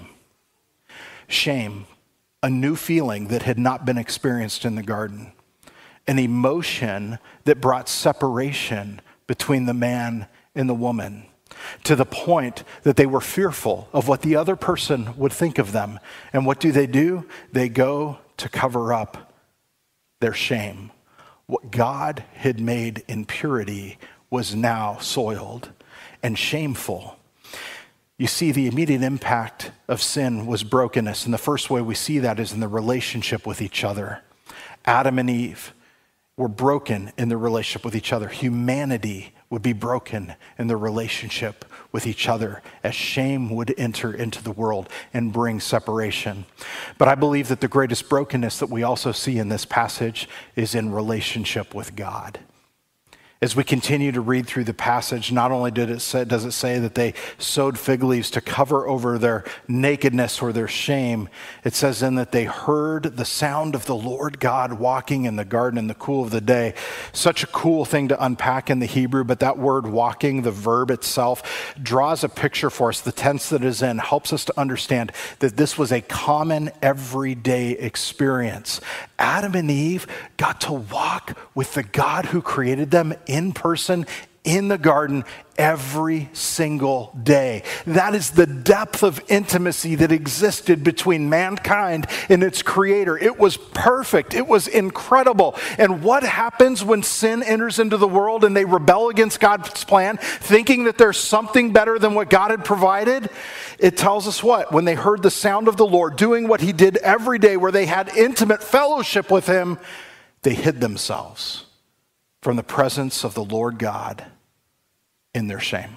Shame. A new feeling that had not been experienced in the garden. An emotion that brought separation between the man and the woman, to the point that they were fearful of what the other person would think of them. And what do? They go to cover up their shame. What God had made in purity was now soiled and shameful. You see, the immediate impact of sin was brokenness. And the first way we see that is in the relationship with each other. Adam and Eve were broken in their relationship with each other. Humanity would be broken in their relationship with each other as shame would enter into the world and bring separation. But I believe that the greatest brokenness that we also see in this passage is in relationship with God. As we continue to read through the passage, not only does it say that they sewed fig leaves to cover over their nakedness or their shame, it says then that they heard the sound of the Lord God walking in the garden in the cool of the day. Such a cool thing to unpack in the Hebrew, but that word walking, the verb itself, draws a picture for us. The tense that is in helps us to understand that this was a common everyday experience. Adam and Eve got to walk with the God who created them in person in the garden every single day. That is the depth of intimacy that existed between mankind and its creator. It was perfect. It was incredible. And what happens when sin enters into the world and they rebel against God's plan, thinking that there's something better than what God had provided? It tells us what? When they heard the sound of the Lord doing what he did every day, where they had intimate fellowship with him, they hid themselves from the presence of the Lord God in their shame,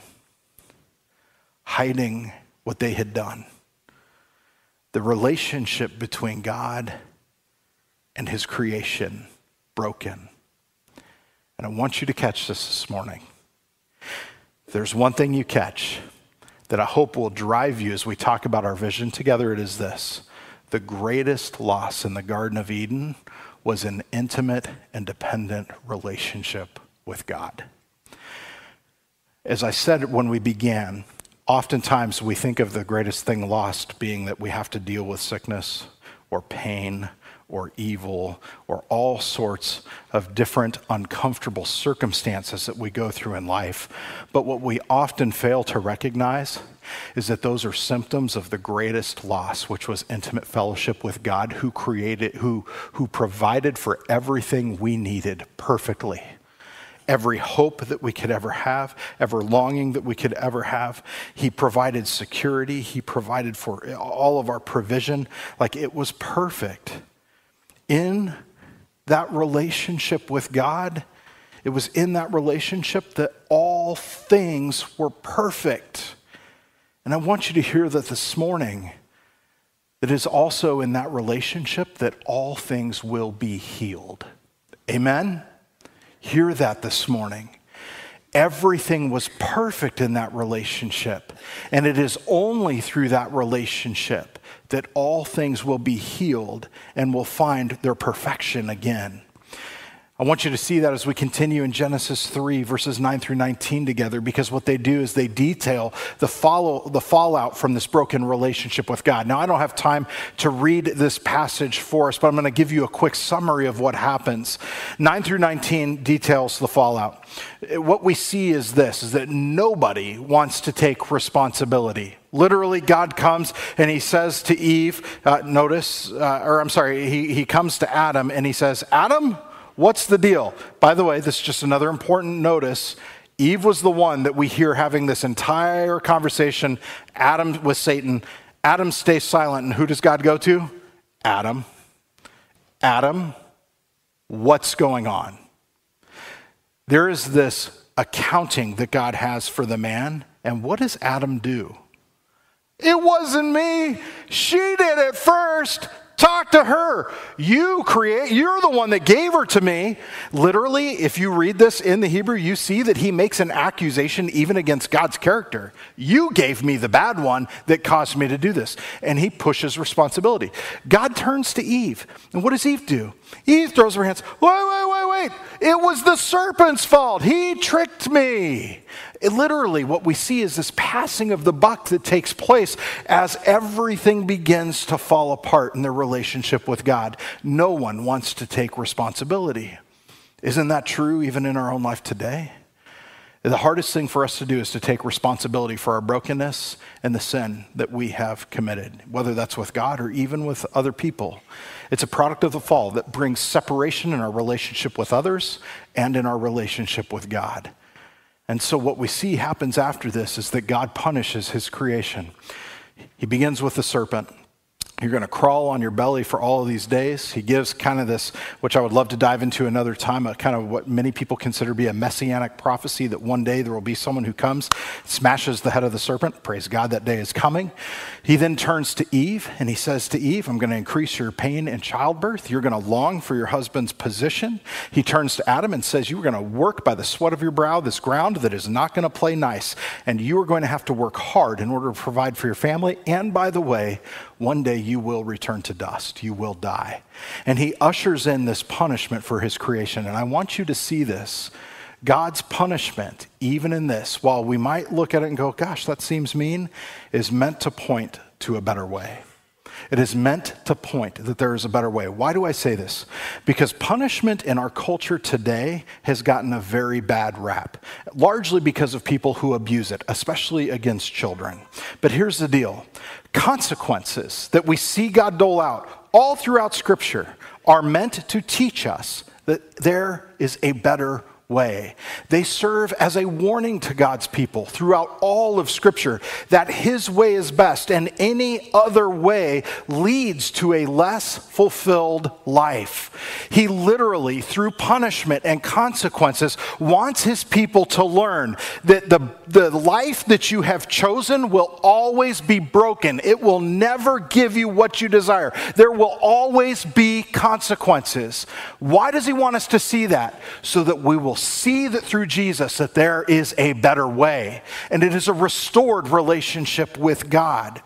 hiding what they had done. The relationship between God and his creation broken. And I want you to catch this morning. If there's one thing you catch that I hope will drive you as we talk about our vision together, it is this: the greatest loss in the Garden of Eden was an intimate and dependent relationship with God. As I said when we began, oftentimes we think of the greatest thing lost being that we have to deal with sickness or pain or evil or all sorts of different uncomfortable circumstances that we go through in life. But what we often fail to recognize is that those are symptoms of the greatest loss, which was intimate fellowship with God, who created, who provided for everything we needed perfectly. Every hope that we could ever have, every longing that we could ever have. He provided security. He provided for all of our provision. Like, it was perfect. In that relationship with God, it was in that relationship that all things were perfect. And I want you to hear that this morning, that it is also in that relationship that all things will be healed. Amen? Hear that this morning. Everything was perfect in that relationship. And it is only through that relationship that all things will be healed and will find their perfection again. I want you to see that as we continue in Genesis 3, verses 9 through 19 together, because what they do is they detail the fallout from this broken relationship with God. Now, I don't have time to read this passage for us, but I'm going to give you a quick summary of what happens. 9 through 19 details the fallout. What we see is this, is that nobody wants to take responsibility, Literally, God comes and he says to Eve, he comes to Adam and he says, Adam, what's the deal? By the way, this is just another important notice. Eve was the one that we hear having this entire conversation. Adam with Satan. Adam stays silent. And who does God go to? Adam. Adam, what's going on? There is this accounting that God has for the man. And what does Adam do? It wasn't me. She did it first. Talk to her. You're the one that gave her to me. Literally, if you read this in the Hebrew, you see that he makes an accusation even against God's character. You gave me the bad one that caused me to do this. And he pushes responsibility. God turns to Eve. And what does Eve do? Eve throws her hands. Wait. It was the serpent's fault. He tricked me. Literally, what we see is this passing of the buck that takes place as everything begins to fall apart in their relationship with God. No one wants to take responsibility. Isn't that true even in our own life today? The hardest thing for us to do is to take responsibility for our brokenness and the sin that we have committed, whether that's with God or even with other people. It's a product of the fall that brings separation in our relationship with others and in our relationship with God. And so what we see happens after this is that God punishes his creation. He begins with the serpent. You're going to crawl on your belly for all of these days. He gives kind of this, which I would love to dive into another time, a kind of what many people consider to be a messianic prophecy that one day there will be someone who comes, smashes the head of the serpent. Praise God, that day is coming. He then turns to Eve and he says to Eve, I'm going to increase your pain in childbirth. You're going to long for your husband's position. He turns to Adam and says, you're going to work by the sweat of your brow, this ground that is not going to play nice. And you are going to have to work hard in order to provide for your family. And by the way, one day you will return to dust. You will die. And he ushers in this punishment for his creation. And I want you to see this. God's punishment, even in this, while we might look at it and go, gosh, that seems mean, is meant to point to a better way. It is meant to point that there is a better way. Why do I say this? Because punishment in our culture today has gotten a very bad rap, largely because of people who abuse it, especially against children. But here's the deal. Consequences that we see God dole out all throughout Scripture are meant to teach us that there is a better way. They serve as a warning to God's people throughout all of Scripture that his way is best and any other way leads to a less fulfilled life. He literally, through punishment and consequences, wants his people to learn that the life that you have chosen will always be broken. It will never give you what you desire. There will always be consequences. Why does he want us to see that? So that we will see that through Jesus that there is a better way, and it is a restored relationship with God.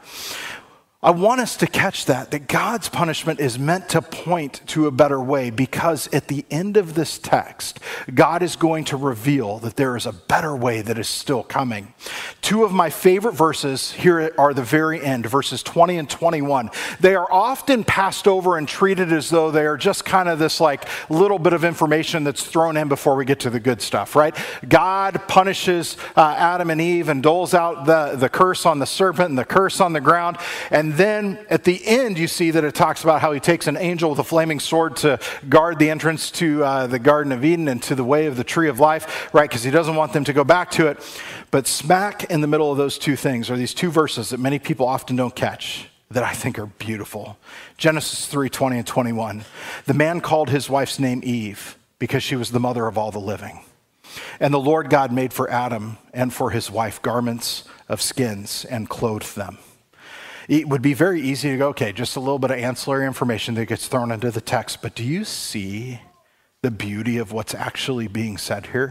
I want us to catch that God's punishment is meant to point to a better way, because at the end of this text, God is going to reveal that there is a better way that is still coming. Two of my favorite verses here are the very end, verses 20 and 21. They are often passed over and treated as though they are just kind of this like little bit of information that's thrown in before we get to the good stuff, right? God punishes Adam and Eve and doles out the curse on the serpent and the curse on the ground. And then at the end, you see that it talks about how he takes an angel with a flaming sword to guard the entrance to the Garden of Eden and to the way of the tree of life, right? Because he doesn't want them to go back to it. But smack in the middle of those two things are these two verses that many people often don't catch that I think are beautiful. Genesis 3:20 and 21. The man called his wife's name Eve because she was the mother of all the living. And the Lord God made for Adam and for his wife garments of skins and clothed them. It would be very easy to go, okay, just a little bit of ancillary information that gets thrown into the text. But do you see the beauty of what's actually being said here?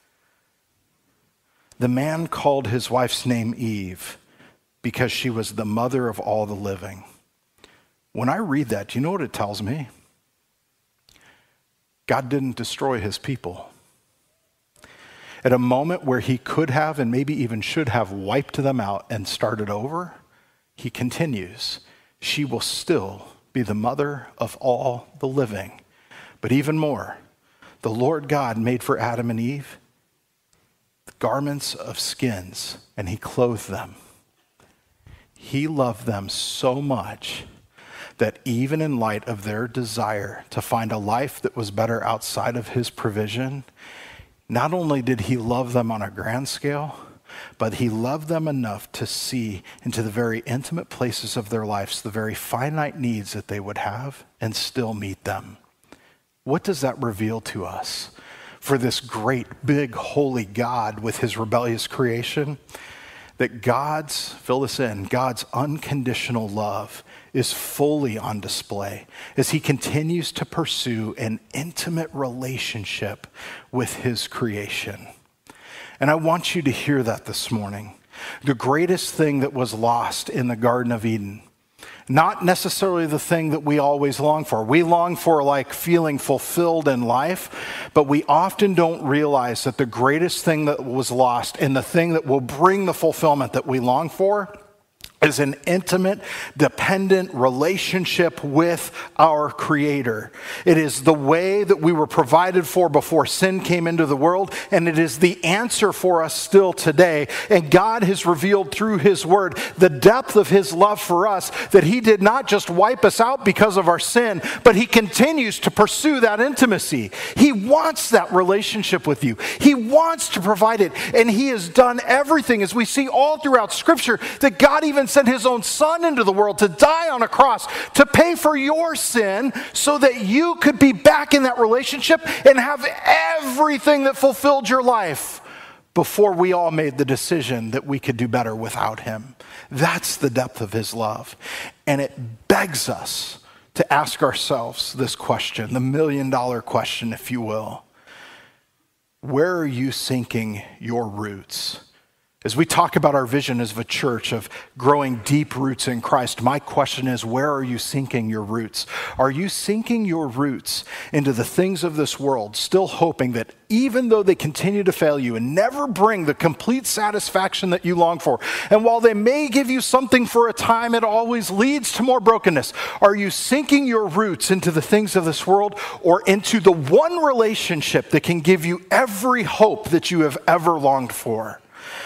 The man called his wife's name Eve because she was the mother of all the living. When I read that, do you know what it tells me? God didn't destroy his people. At a moment where he could have and maybe even should have wiped them out and started over, he continues, she will still be the mother of all the living. But even more, the Lord God made for Adam and Eve garments of skins, and he clothed them. he loved them so much that even in light of their desire to find a life that was better outside of his provision, not only did he love them on a grand scale, but he loved them enough to see into the very intimate places of their lives, the very finite needs that they would have, and still meet them. What does that reveal to us for this great, big, holy God with his rebellious creation? That God's, fill this in, God's unconditional love is fully on display as he continues to pursue an intimate relationship with his creation. And I want you to hear that this morning. The greatest thing that was lost in the Garden of Eden, not necessarily the thing that we always long for. We long for like feeling fulfilled in life, but we often don't realize that the greatest thing that was lost and the thing that will bring the fulfillment that we long for is an intimate, dependent relationship with our Creator. It is the way that we were provided for before sin came into the world, and it is the answer for us still today. And God has revealed through his word the depth of his love for us, that he did not just wipe us out because of our sin, but he continues to pursue that intimacy. He wants that relationship with you. He wants to provide it, and he has done everything, as we see all throughout Scripture, that God even sent his own son into the world to die on a cross to pay for your sin so that you could be back in that relationship and have everything that fulfilled your life before we all made the decision that we could do better without him. That's the depth of his love. And it begs us to ask ourselves this question, the million-dollar question, if you will. Where are you sinking your roots? As we talk about our vision as a church of growing deep roots in Christ, my question is, where are you sinking your roots? Are you sinking your roots into the things of this world, still hoping that even though they continue to fail you and never bring the complete satisfaction that you long for, and while they may give you something for a time, it always leads to more brokenness? Are you sinking your roots into the things of this world or into the one relationship that can give you every hope that you have ever longed for?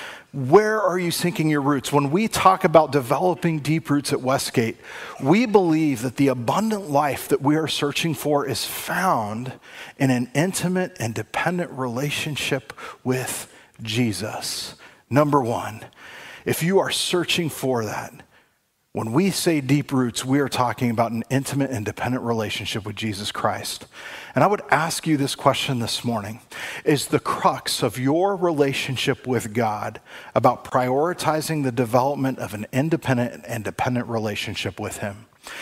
Where are you sinking your roots? When we talk about developing deep roots at Westgate, we believe that the abundant life that we are searching for is found in an intimate and dependent relationship with Jesus. Number one, if you are searching for that, when we say deep roots, we are talking about an intimate and dependent relationship with Jesus Christ. And I would ask you this question this morning. Is the crux of your relationship with God about prioritizing the development of an independent and dependent relationship with him?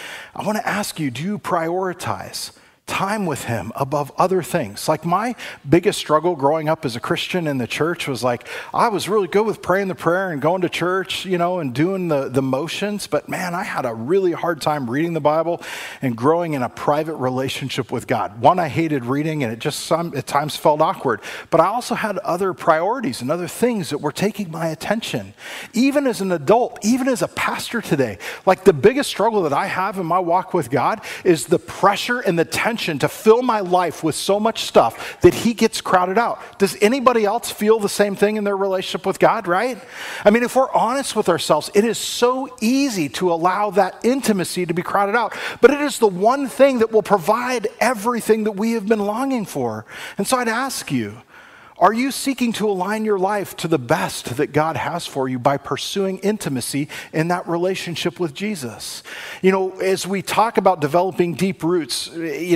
I want to ask you, do you prioritize time with him above other things? Like my biggest struggle growing up as a Christian in the church was like, I was really good with praying the prayer and going to church, and doing the motions, but man, I had a really hard time reading the Bible and growing in a private relationship with God. One, I hated reading, and it just at times felt awkward, but I also had other priorities and other things that were taking my attention. Even as an adult, even as a pastor today, like the biggest struggle that I have in my walk with God is the pressure and the tension to fill my life with so much stuff that he gets crowded out. Does anybody else feel the same thing in their relationship with God, right? I mean, if we're honest with ourselves, it is so easy to allow that intimacy to be crowded out, but it is the one thing that will provide everything that we have been longing for. And so I'd ask you, are you seeking to align your life to the best that God has for you by pursuing intimacy in that relationship with Jesus? As we talk about developing deep roots,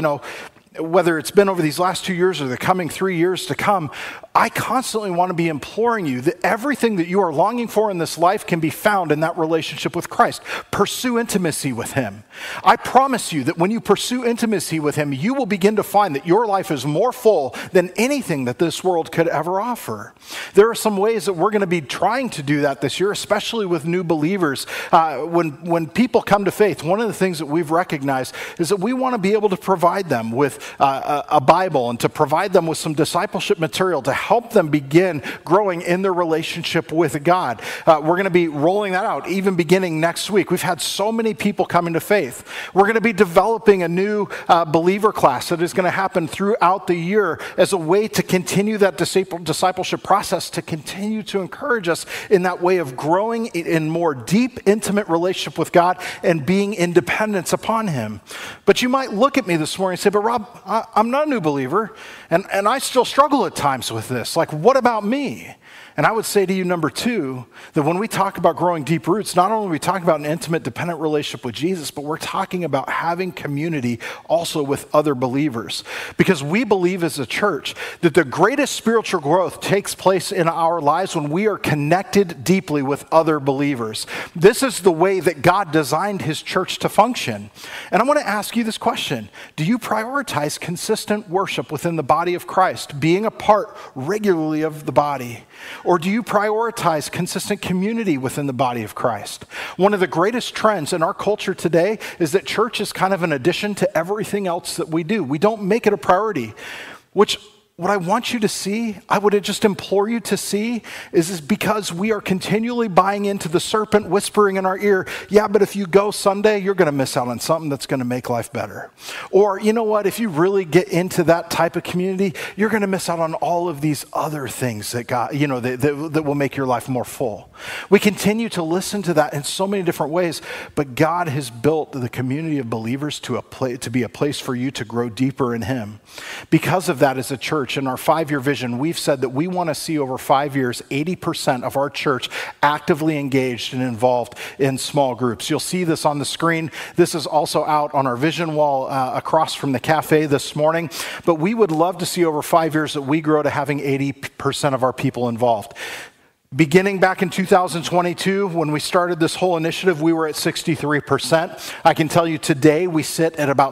whether it's been over these last 2 years or the coming 3 years to come, I constantly want to be imploring you that everything that you are longing for in this life can be found in that relationship with Christ. Pursue intimacy with him. I promise you that when you pursue intimacy with him, you will begin to find that your life is more full than anything that this world could ever offer. There are some ways that we're going to be trying to do that this year, especially with new believers. When people come to faith, one of the things that we've recognized is that we want to be able to provide them with a Bible and to provide them with some discipleship material to help them begin growing in their relationship with God. We're going to be rolling that out even beginning next week. We've had so many people come into faith. We're going to be developing a new believer class that is going to happen throughout the year as a way to continue that discipleship process, to continue to encourage us in that way of growing in more deep, intimate relationship with God and being in dependence upon Him. But you might look at me this morning and say, but Rob, I'm not a new believer, and I still struggle at times with this. Like, what about me? And I would say to you, number two, that when we talk about growing deep roots, not only are we talking about an intimate, dependent relationship with Jesus, but we're talking about having community also with other believers. Because we believe as a church that the greatest spiritual growth takes place in our lives when we are connected deeply with other believers. This is the way that God designed His church to function. And I want to ask you this question. Do you prioritize consistent worship within the body of Christ, being a part regularly of the body? Or do you prioritize consistent community within the body of Christ? One of the greatest trends in our culture today is that church is kind of an addition to everything else that we do. We don't make it a priority, which what I want you to see, I would just implore you to see, is because we are continually buying into the serpent whispering in our ear, yeah, but if you go Sunday, you're going to miss out on something that's going to make life better. Or, you know what, if you really get into that type of community, you're going to miss out on all of these other things that God, that will make your life more full. We continue to listen to that in so many different ways, but God has built the community of believers to be a place for you to grow deeper in Him. Because of that, as a church, in our 5-year vision, we've said that we want to see over 5 years, 80% of our church actively engaged and involved in small groups. You'll see this on the screen. This is also out on our vision wall across from the cafe this morning. But we would love to see over 5 years that we grow to having 80% of our people involved. Beginning back in 2022, when we started this whole initiative, we were at 63%. I can tell you today we sit at about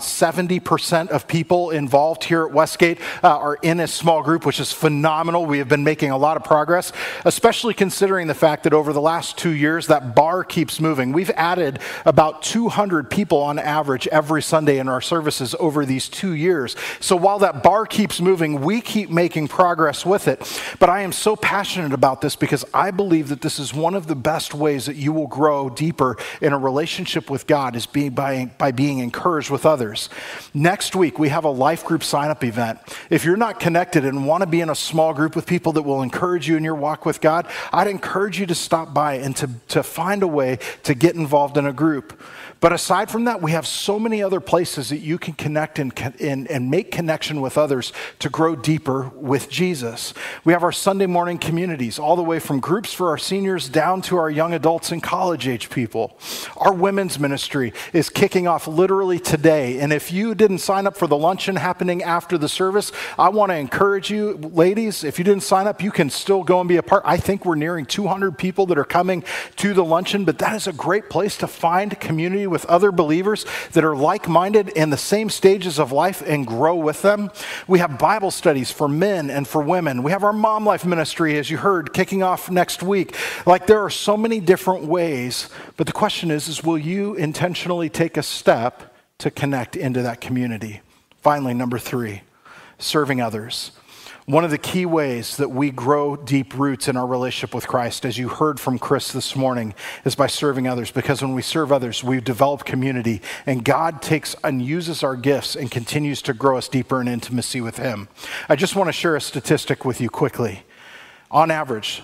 70% of people involved here at Westgate are in a small group, which is phenomenal. We have been making a lot of progress, especially considering the fact that over the last 2 years, that bar keeps moving. We've added about 200 people on average every Sunday in our services over these 2 years. So while that bar keeps moving, we keep making progress with it. But I am so passionate about this because I believe that this is one of the best ways that you will grow deeper in a relationship with God, is by being encouraged with others. Next week, we have a life group sign-up event. If you're not connected and want to be in a small group with people that will encourage you in your walk with God, I'd encourage you to stop by and to find a way to get involved in a group. But aside from that, we have so many other places that you can connect and make connection with others to grow deeper with Jesus. We have our Sunday morning communities, all the way from groups for our seniors down to our young adults and college-age people. Our women's ministry is kicking off literally today. And if you didn't sign up for the luncheon happening after the service, I want to encourage you, ladies, if you didn't sign up, you can still go and be a part. I think we're nearing 200 people that are coming to the luncheon, but that is a great place to find community with other believers that are like-minded in the same stages of life and grow with them. We have Bible studies for men and for women. We have our Mom Life ministry, as you heard, kicking off next week. Like, there are so many different ways, but the question is will you intentionally take a step to connect into that community? Finally, number 3, serving others. One of the key ways that we grow deep roots in our relationship with Christ, as you heard from Chris this morning, is by serving others. Because when we serve others, we develop community, and God takes and uses our gifts and continues to grow us deeper in intimacy with Him. I just want to share a statistic with you quickly. On average,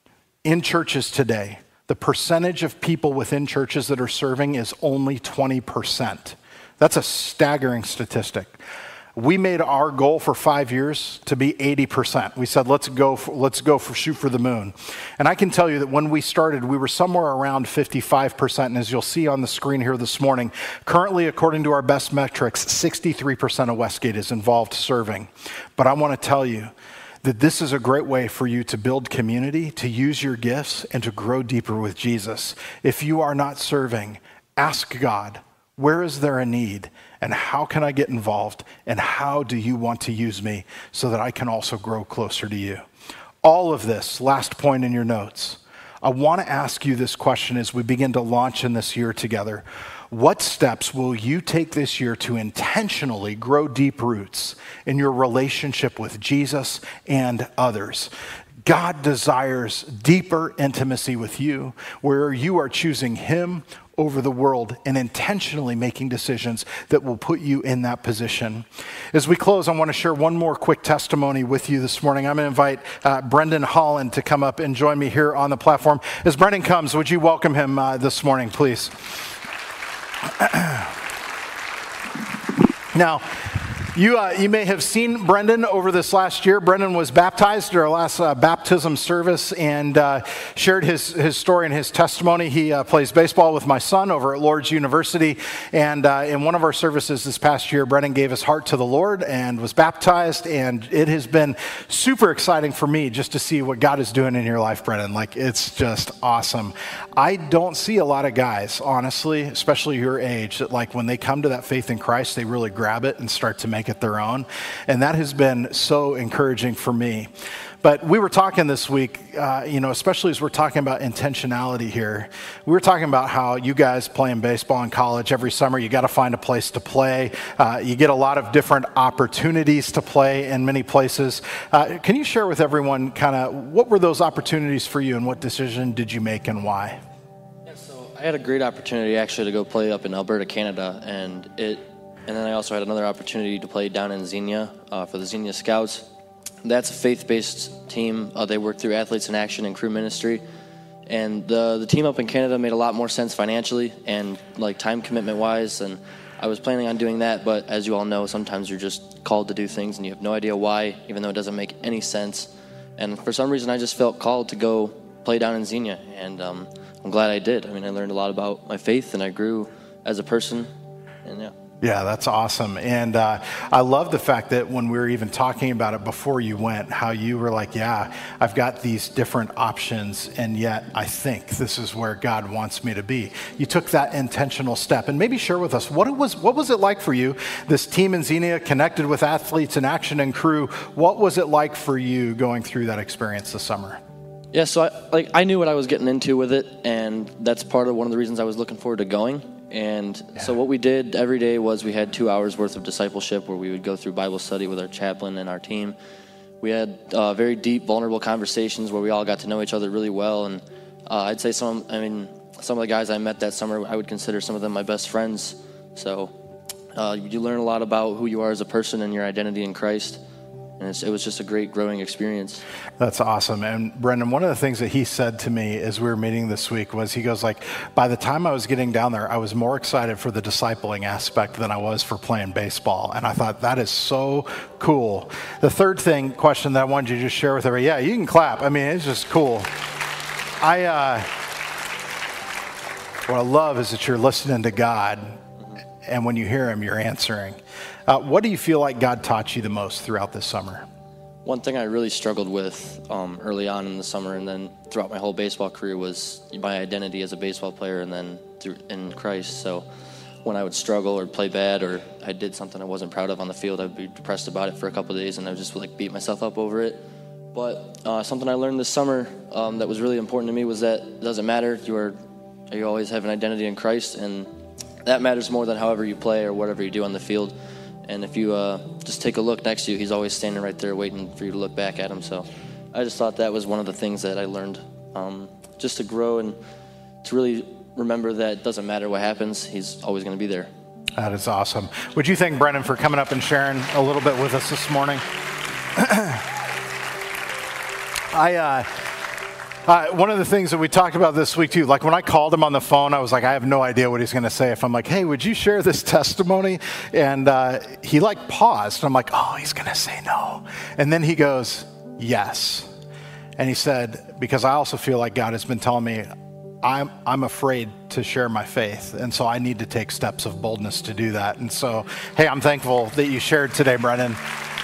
in churches today, the percentage of people within churches that are serving is only 20%. That's a staggering statistic. We made our goal for 5 years to be 80%. We said, shoot for the moon. And I can tell you that when we started, we were somewhere around 55%. And as you'll see on the screen here this morning, currently, according to our best metrics, 63% of Westgate is involved serving. But I want to tell you that this is a great way for you to build community, to use your gifts, and to grow deeper with Jesus. If you are not serving, ask God, where is there a need? And how can I get involved? And how do you want to use me so that I can also grow closer to you? All of this, last point in your notes, I want to ask you this question as we begin to launch in this year together. What steps will you take this year to intentionally grow deep roots in your relationship with Jesus and others? God desires deeper intimacy with you, where you are choosing Him over the world and intentionally making decisions that will put you in that position. As we close, I want to share one more quick testimony with you this morning. I'm going to invite Brendan Holland to come up and join me here on the platform. As Brendan comes, would you welcome him this morning, please? Now, you may have seen Brendan over this last year. Brendan was baptized at our last baptism service and shared his story and his testimony. He plays baseball with my son over at Lourdes University. And in one of our services this past year, Brendan gave his heart to the Lord and was baptized. And it has been super exciting for me just to see what God is doing in your life, Brendan. Like, it's just awesome. I don't see a lot of guys, honestly, especially your age, that like when they come to that faith in Christ, they really grab it and start to make it their own. And that has been so encouraging for me. But we were talking this week, especially as we're talking about intentionality here, we were talking about how you guys playing baseball in college every summer, you got to find a place to play. You get a lot of different opportunities to play in many places. Can you share with everyone kind of what were those opportunities for you and what decision did you make and why? Yeah, so I had a great opportunity actually to go play up in Alberta, Canada, and then I also had another opportunity to play down in Xenia for the Xenia Scouts. That's a faith-based team. They work through Athletes in Action and Crew Ministry. And the team up in Canada made a lot more sense financially and like time commitment-wise. And I was planning on doing that, but as you all know, sometimes you're just called to do things and you have no idea why, even though it doesn't make any sense. And for some reason, I just felt called to go play down in Xenia. And I'm glad I did. I mean, I learned a lot about my faith and I grew as a person. And yeah. Yeah, that's awesome. And I love the fact that when we were even talking about it before you went, how you were like, yeah, I've got these different options, and yet I think this is where God wants me to be. You took that intentional step. And maybe share with us, what was it like for you, this team in Xenia connected with Athletes in Action and Crew? What was it like for you going through that experience this summer? Yeah, so I knew what I was getting into with it, and that's part of one of the reasons I was looking forward to going. And so what we did every day was we had 2 hours worth of discipleship where we would go through Bible study with our chaplain and our team. We had very deep, vulnerable conversations where we all got to know each other really well. And I'd say some of the guys I met that summer, I would consider some of them my best friends. So you learn a lot about who you are as a person and your identity in Christ. And it was just a great growing experience. That's awesome. And Brendan, one of the things that he said to me as we were meeting this week was, he goes like, by the time I was getting down there, I was more excited for the discipling aspect than I was for playing baseball. And I thought, that is so cool. The third question that I wanted you to just share with everybody, yeah, you can clap. I mean, it's just cool. What I love is that you're listening to God, and when you hear Him, you're answering. What do you feel like God taught you the most throughout this summer? One thing I really struggled with early on in the summer and then throughout my whole baseball career was my identity as a baseball player and then in Christ. So when I would struggle or play bad or I did something I wasn't proud of on the field, I'd be depressed about it for a couple of days and I would just like beat myself up over it. But something I learned this summer that was really important to me was that it doesn't matter. You always have an identity in Christ, and that matters more than however you play or whatever you do on the field. And if you just take a look next to you, He's always standing right there waiting for you to look back at Him. So I just thought that was one of the things that I learned, just to grow and to really remember that it doesn't matter what happens, He's always going to be there. That is awesome. Would you thank Brendan for coming up and sharing a little bit with us this morning? One of the things that we talked about this week too, like when I called him on the phone, I was like, I have no idea what he's going to say. If I'm like, hey, would you share this testimony? And he like paused. And I'm like, oh, he's going to say no. And then he goes, yes. And he said, because I also feel like God has been telling me I'm afraid to share my faith. And so I need to take steps of boldness to do that. And so, hey, I'm thankful that you shared today, Brendan.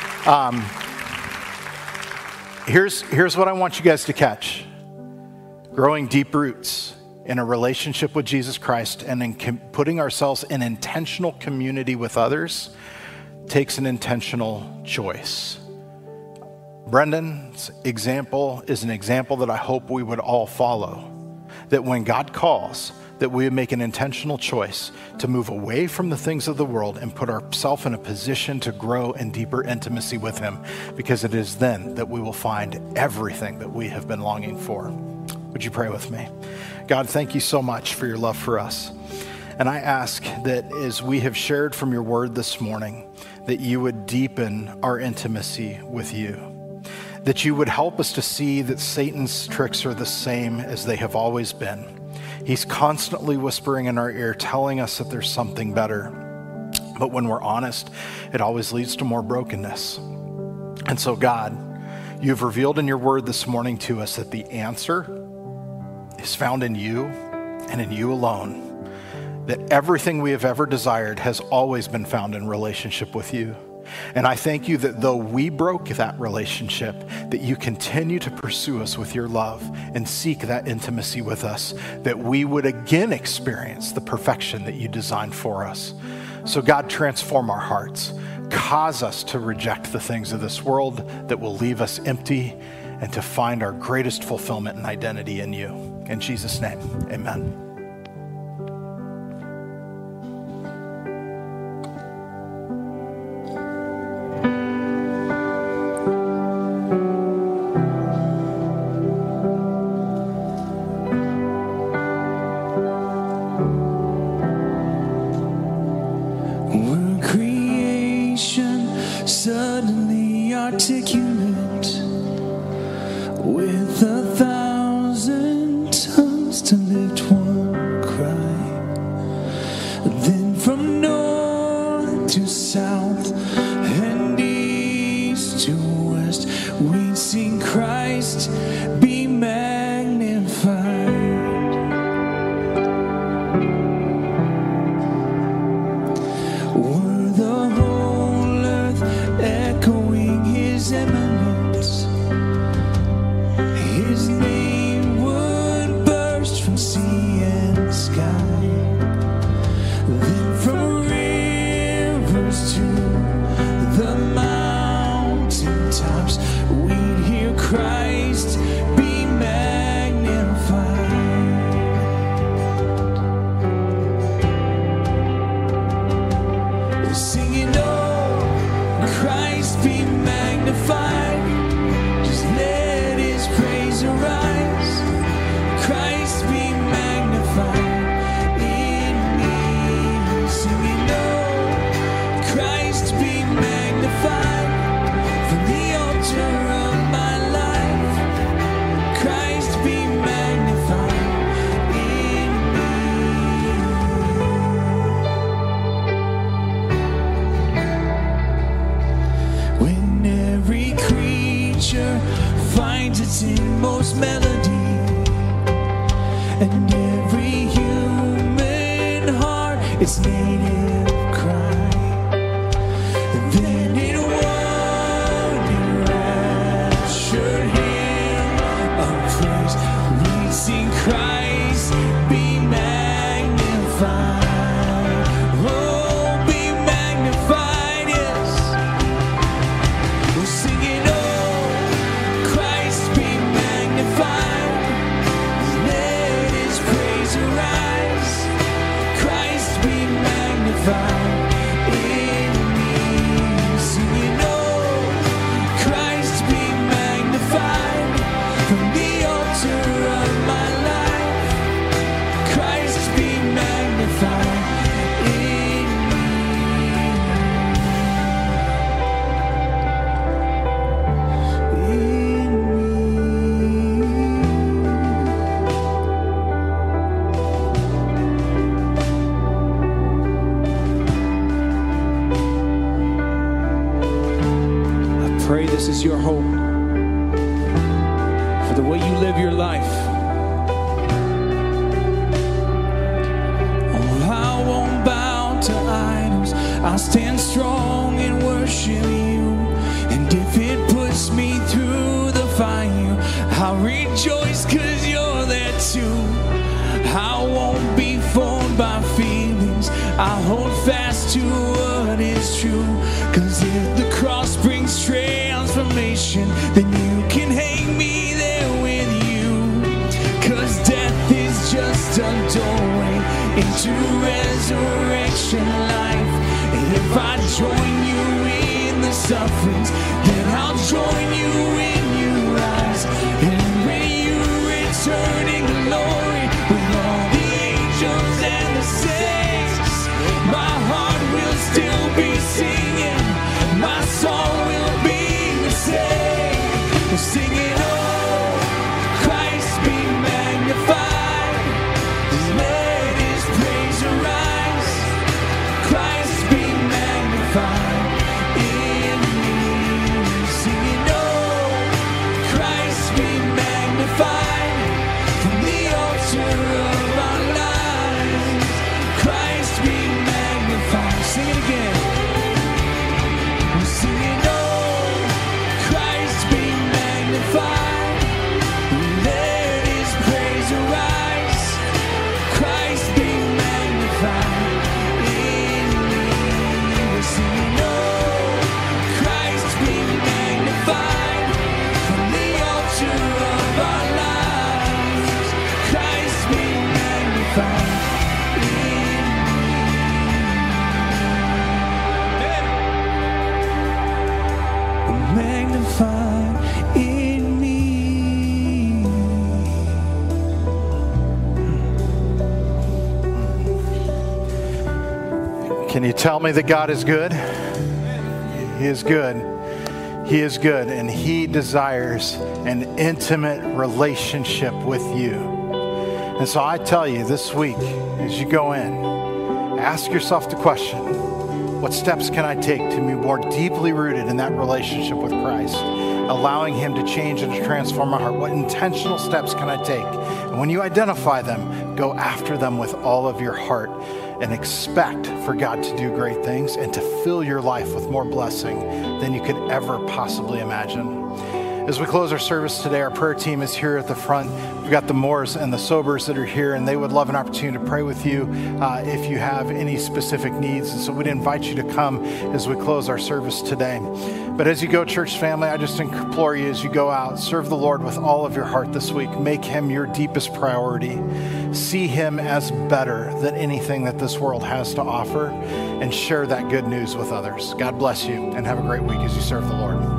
Here's what I want you guys to catch. Growing deep roots in a relationship with Jesus Christ and in putting ourselves in intentional community with others takes an intentional choice. Brendan's example is an example that I hope we would all follow. That when God calls, that we would make an intentional choice to move away from the things of the world and put ourselves in a position to grow in deeper intimacy with him, because it is then that we will find everything that we have been longing for. Would you pray with me? God, thank you so much for your love for us. And I ask that as we have shared from your word this morning, that you would deepen our intimacy with you, that you would help us to see that Satan's tricks are the same as they have always been. He's constantly whispering in our ear, telling us that there's something better. But when we're honest, it always leads to more brokenness. And so, God, you've revealed in your word this morning to us that the answer is found in you and in you alone. That everything we have ever desired has always been found in relationship with you. And I thank you that though we broke that relationship, that you continue to pursue us with your love and seek that intimacy with us, that we would again experience the perfection that you designed for us. So God, transform our hearts. Cause us to reject the things of this world that will leave us empty and to find our greatest fulfillment and identity in you. In Jesus' name, amen. Suddenly articulate with 1,000 tongues to lift one cry. Then from north to south and east to west, we'd sing Christ be magnified. Were the whole earth echoing his eminence, his name would burst from sea and sky. Then from rivers to the mountain tops, we'd hear Christ be magnified. Singing, oh, Christ be magnified. Just let his praise arise. Christ be magnified in me. Singing, oh, Christ be magnified from the altar of my life. Christ be magnified in me. When every creature finds its inmost melody, and every human heart its native cry, then in one enraptured hymn of praise, we sing Christ be magnified. Oh, be magnified, yes. We're singing, oh, Christ be magnified. Let his praise arise. Christ be magnified in me. Singing, oh, Christ be magnified from the altar of my life. Christ be magnified in me. I pray this is your hope for the way you live your life. Oh, I won't bow to idols. I'll stand strong and worship you. And if it puts me through the fire, I'll rejoice 'cause you're there too. I won't be formed by feelings. I'll hold fast to what is true. 'Cause if the cross brings transformation, then you can hang me there with you. 'Cause death is just a doorway to resurrection life. And if I join you in the sufferings, then I'll join you when you rise. And when you return in glory with all the angels and the saints, my heart will still be singing, my song will be the same. Singing, oh, Christ be magnified, let his praise arise. Christ be magnified in me. Singing, oh, Christ be magnified from the altar of our lives. Christ be magnified. Sing it again. We're singing, oh, Christ be magnified. Let his praise arise. Christ be magnified in me. We're singing, oh, Christ be magnified from the altar of our lives. Christ be magnified in me. Magnified in me. Can you tell me that God is good? He is good. He is good, and He desires an intimate relationship with you. And so I tell you this week, as you go in, ask yourself the question, what steps can I take to be more deeply rooted in that relationship with Christ, allowing Him to change and to transform my heart? What intentional steps can I take? And when you identify them, go after them with all of your heart and expect for God to do great things and to fill your life with more blessing than you could ever possibly imagine. As we close our service today, our prayer team is here at the front. We've got the Moores and the Sobers that are here, and they would love an opportunity to pray with you if you have any specific needs. And so we'd invite you to come as we close our service today. But as you go, church family, I just implore you as you go out, serve the Lord with all of your heart this week. Make Him your deepest priority. See Him as better than anything that this world has to offer, and share that good news with others. God bless you, and have a great week as you serve the Lord.